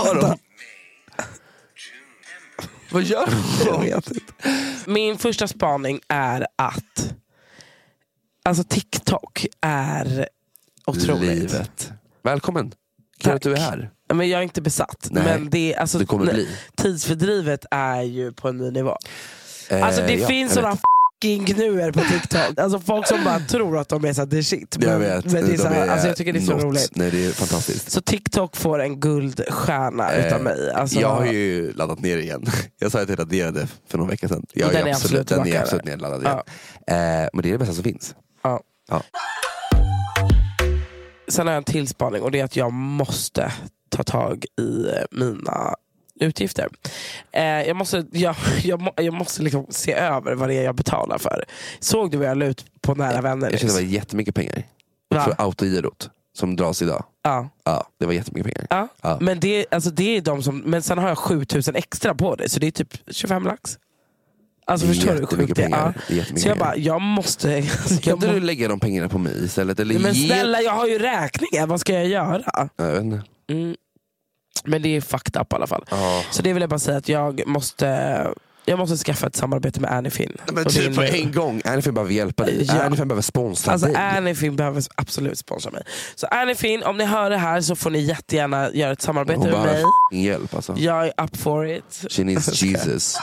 S7: Vad gör du?
S8: Jag vet inte. Min första spaning är att alltså TikTok är otroligt.
S7: Livet. Välkommen. Kul att du är här.
S8: Men jag är inte besatt.
S7: Nej,
S8: men det, alltså,
S7: du kommer
S8: nej,
S7: bli.
S8: Tidsfördrivet är ju på en ny nivå.
S7: Eh,
S8: alltså det
S7: ja,
S8: finns sådana fucking gnuer på TikTok. Alltså folk som bara tror att de är så the shit. Men,
S7: jag vet.
S8: men det är
S7: de
S8: så här,
S7: är
S8: alltså jag tycker det är så
S7: något.
S8: roligt.
S7: Nej, det är fantastiskt.
S8: Så TikTok får en guldstjärna eh, utav mig. Alltså,
S7: jag har ju laddat ner igen. Jag sa att jag raderade för några veckor sedan. Jag
S8: den
S7: är
S8: är
S7: absolut,
S8: absolut,
S7: den är absolut nedladdad igen.
S8: Ja.
S7: Eh, men det är det bästa som finns.
S8: Ja.
S7: Ja.
S8: Sen har jag en tillspaning och det är att jag måste ta tag i mina utgifter. Eh, jag måste, jag, jag, jag måste liksom se över vad det är jag betalar för. Såg du vad jag la ut på nära vänner?
S7: Jag kände det var jättemycket pengar.
S8: Va?
S7: För autogirot som dras idag.
S8: Ja.
S7: Ja, det var jättemycket pengar.
S8: Ja.
S7: Ja.
S8: Men, det, alltså det är de som, men sen har jag sjutusen extra på det. Så det är typ tjugofem lax. Alltså förstår du hur sjukt det är? Ja. Så jag bara, jag måste... Alltså,
S7: kan inte
S8: må...
S7: du lägga de pengarna på mig istället? Eller
S8: men
S7: ge...
S8: snälla, jag har ju räkningar. Vad ska jag göra?
S7: Jag vet inte.
S8: Mm. Men det är fucked up i alla fall.
S7: Oh.
S8: Så det vill jag bara säga att jag måste... Jag måste skaffa ett samarbete med Anyfin.
S7: Men typ på en gång. Anyfin behöver hjälpa dig. Ja. Anyfin behöver sponsra
S8: alltså,
S7: dig.
S8: Anyfin behöver absolut sponsra mig. Så Anyfin, om ni hör det här så får ni jättegärna göra ett samarbete
S7: Hon
S8: med mig.
S7: Hjälp, alltså.
S8: Jag är up for it.
S7: She needs Jesus.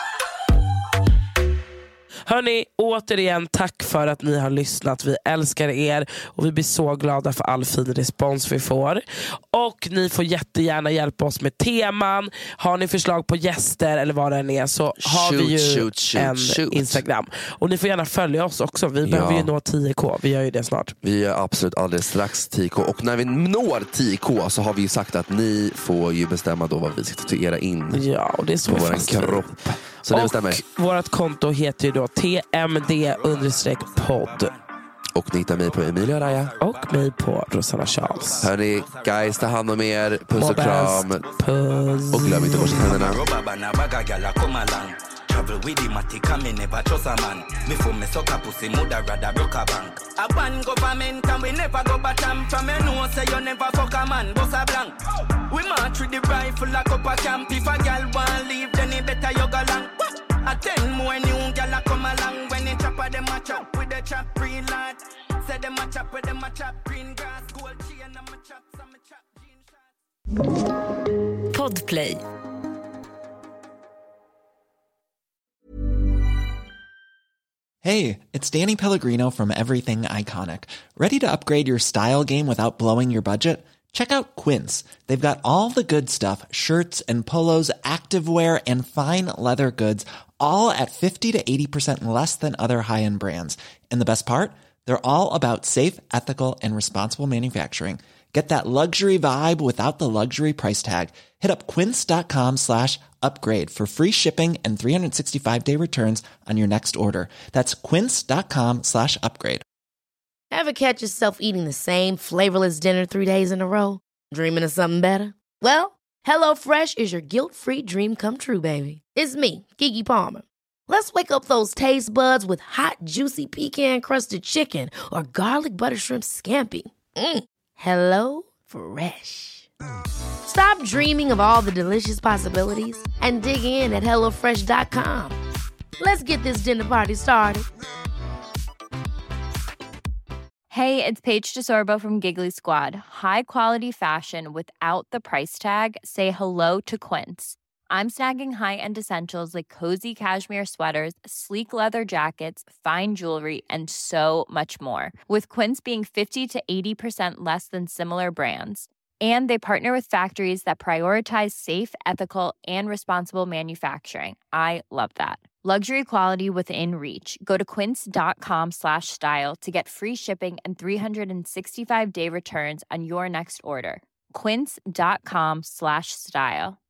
S8: Hörni, återigen tack för att ni har lyssnat. Vi älskar er och vi blir så glada för all fin respons vi får. Och ni får jättegärna hjälpa oss med teman. Har ni förslag på gäster eller vad det än är så har
S7: shoot,
S8: vi ju
S7: shoot, shoot,
S8: en
S7: shoot.
S8: Instagram. Och ni får gärna följa oss också. Vi
S7: ja.
S8: behöver ju nå tio k. Vi gör ju det snart.
S7: Vi är absolut alldeles strax tio k. Och när vi når tio k så har vi ju sagt att ni får ju bestämma då vad vi ska tatuera in
S8: ja, och det är så
S7: på våran kropp. Så det bestämmer.
S8: Vårt konto heter ju då T M D understreck podd.
S7: Och ni hittar mig på Emilia Raya.
S8: Och mig på Rosanna Charles.
S7: Hörni, guys, ta hand om er. Puss och kram.
S8: Puss.
S7: Och glöm inte att borsta tänderna.
S14: Travel with the matic, me never trust a man. Me for me sucker pussy, mother rather broke a bank. A ban government and we never go batam. From you know say you never fuck a man, boss a blank. We march with the rifle like up a camp. If a gal want leave, then it better you go long. A ten more new gal a come along. When they chop a them a chop with the chop green light. Say them a chop with them a chop green grass. Gold chain and a chop, some a chop jean shot.
S15: Podplay.
S10: Hey, it's Danny Pellegrino from Everything Iconic. Ready to upgrade your style game without blowing your budget? Check out Quince. They've got all the good stuff, shirts and polos, activewear, and fine leather goods, all at fifty to eighty percent less than other high-end brands. And the best part? They're all about safe, ethical, and responsible manufacturing. Get that luxury vibe without the luxury price tag. Hit up quince.com slash upgrade for free shipping and three sixty-five day returns on your next order. That's quince.com slash upgrade.
S11: Ever catch yourself eating the same flavorless dinner three days in a row? Dreaming of something better? Well, HelloFresh is your guilt-free dream come true, baby. It's me, Keke Palmer. Let's wake up those taste buds with hot, juicy pecan-crusted chicken or garlic butter shrimp scampi. Mm. Hello Fresh. Stop dreaming of all the delicious possibilities and dig in at hello fresh dot com. Let's get this dinner party started.
S15: Hey, it's Paige DeSorbo from Giggly Squad. High quality fashion without the price tag. Say hello to Quince. I'm snagging high-end essentials like cozy cashmere sweaters, sleek leather jackets, fine jewelry, and so much more. With Quince being fifty to eighty percent less than similar brands. And they partner with factories that prioritize safe, ethical, and responsible manufacturing. I love that. Luxury quality within reach. Go to quince.com slash style to get free shipping and three sixty-five day returns on your next order. Quince.com slash style.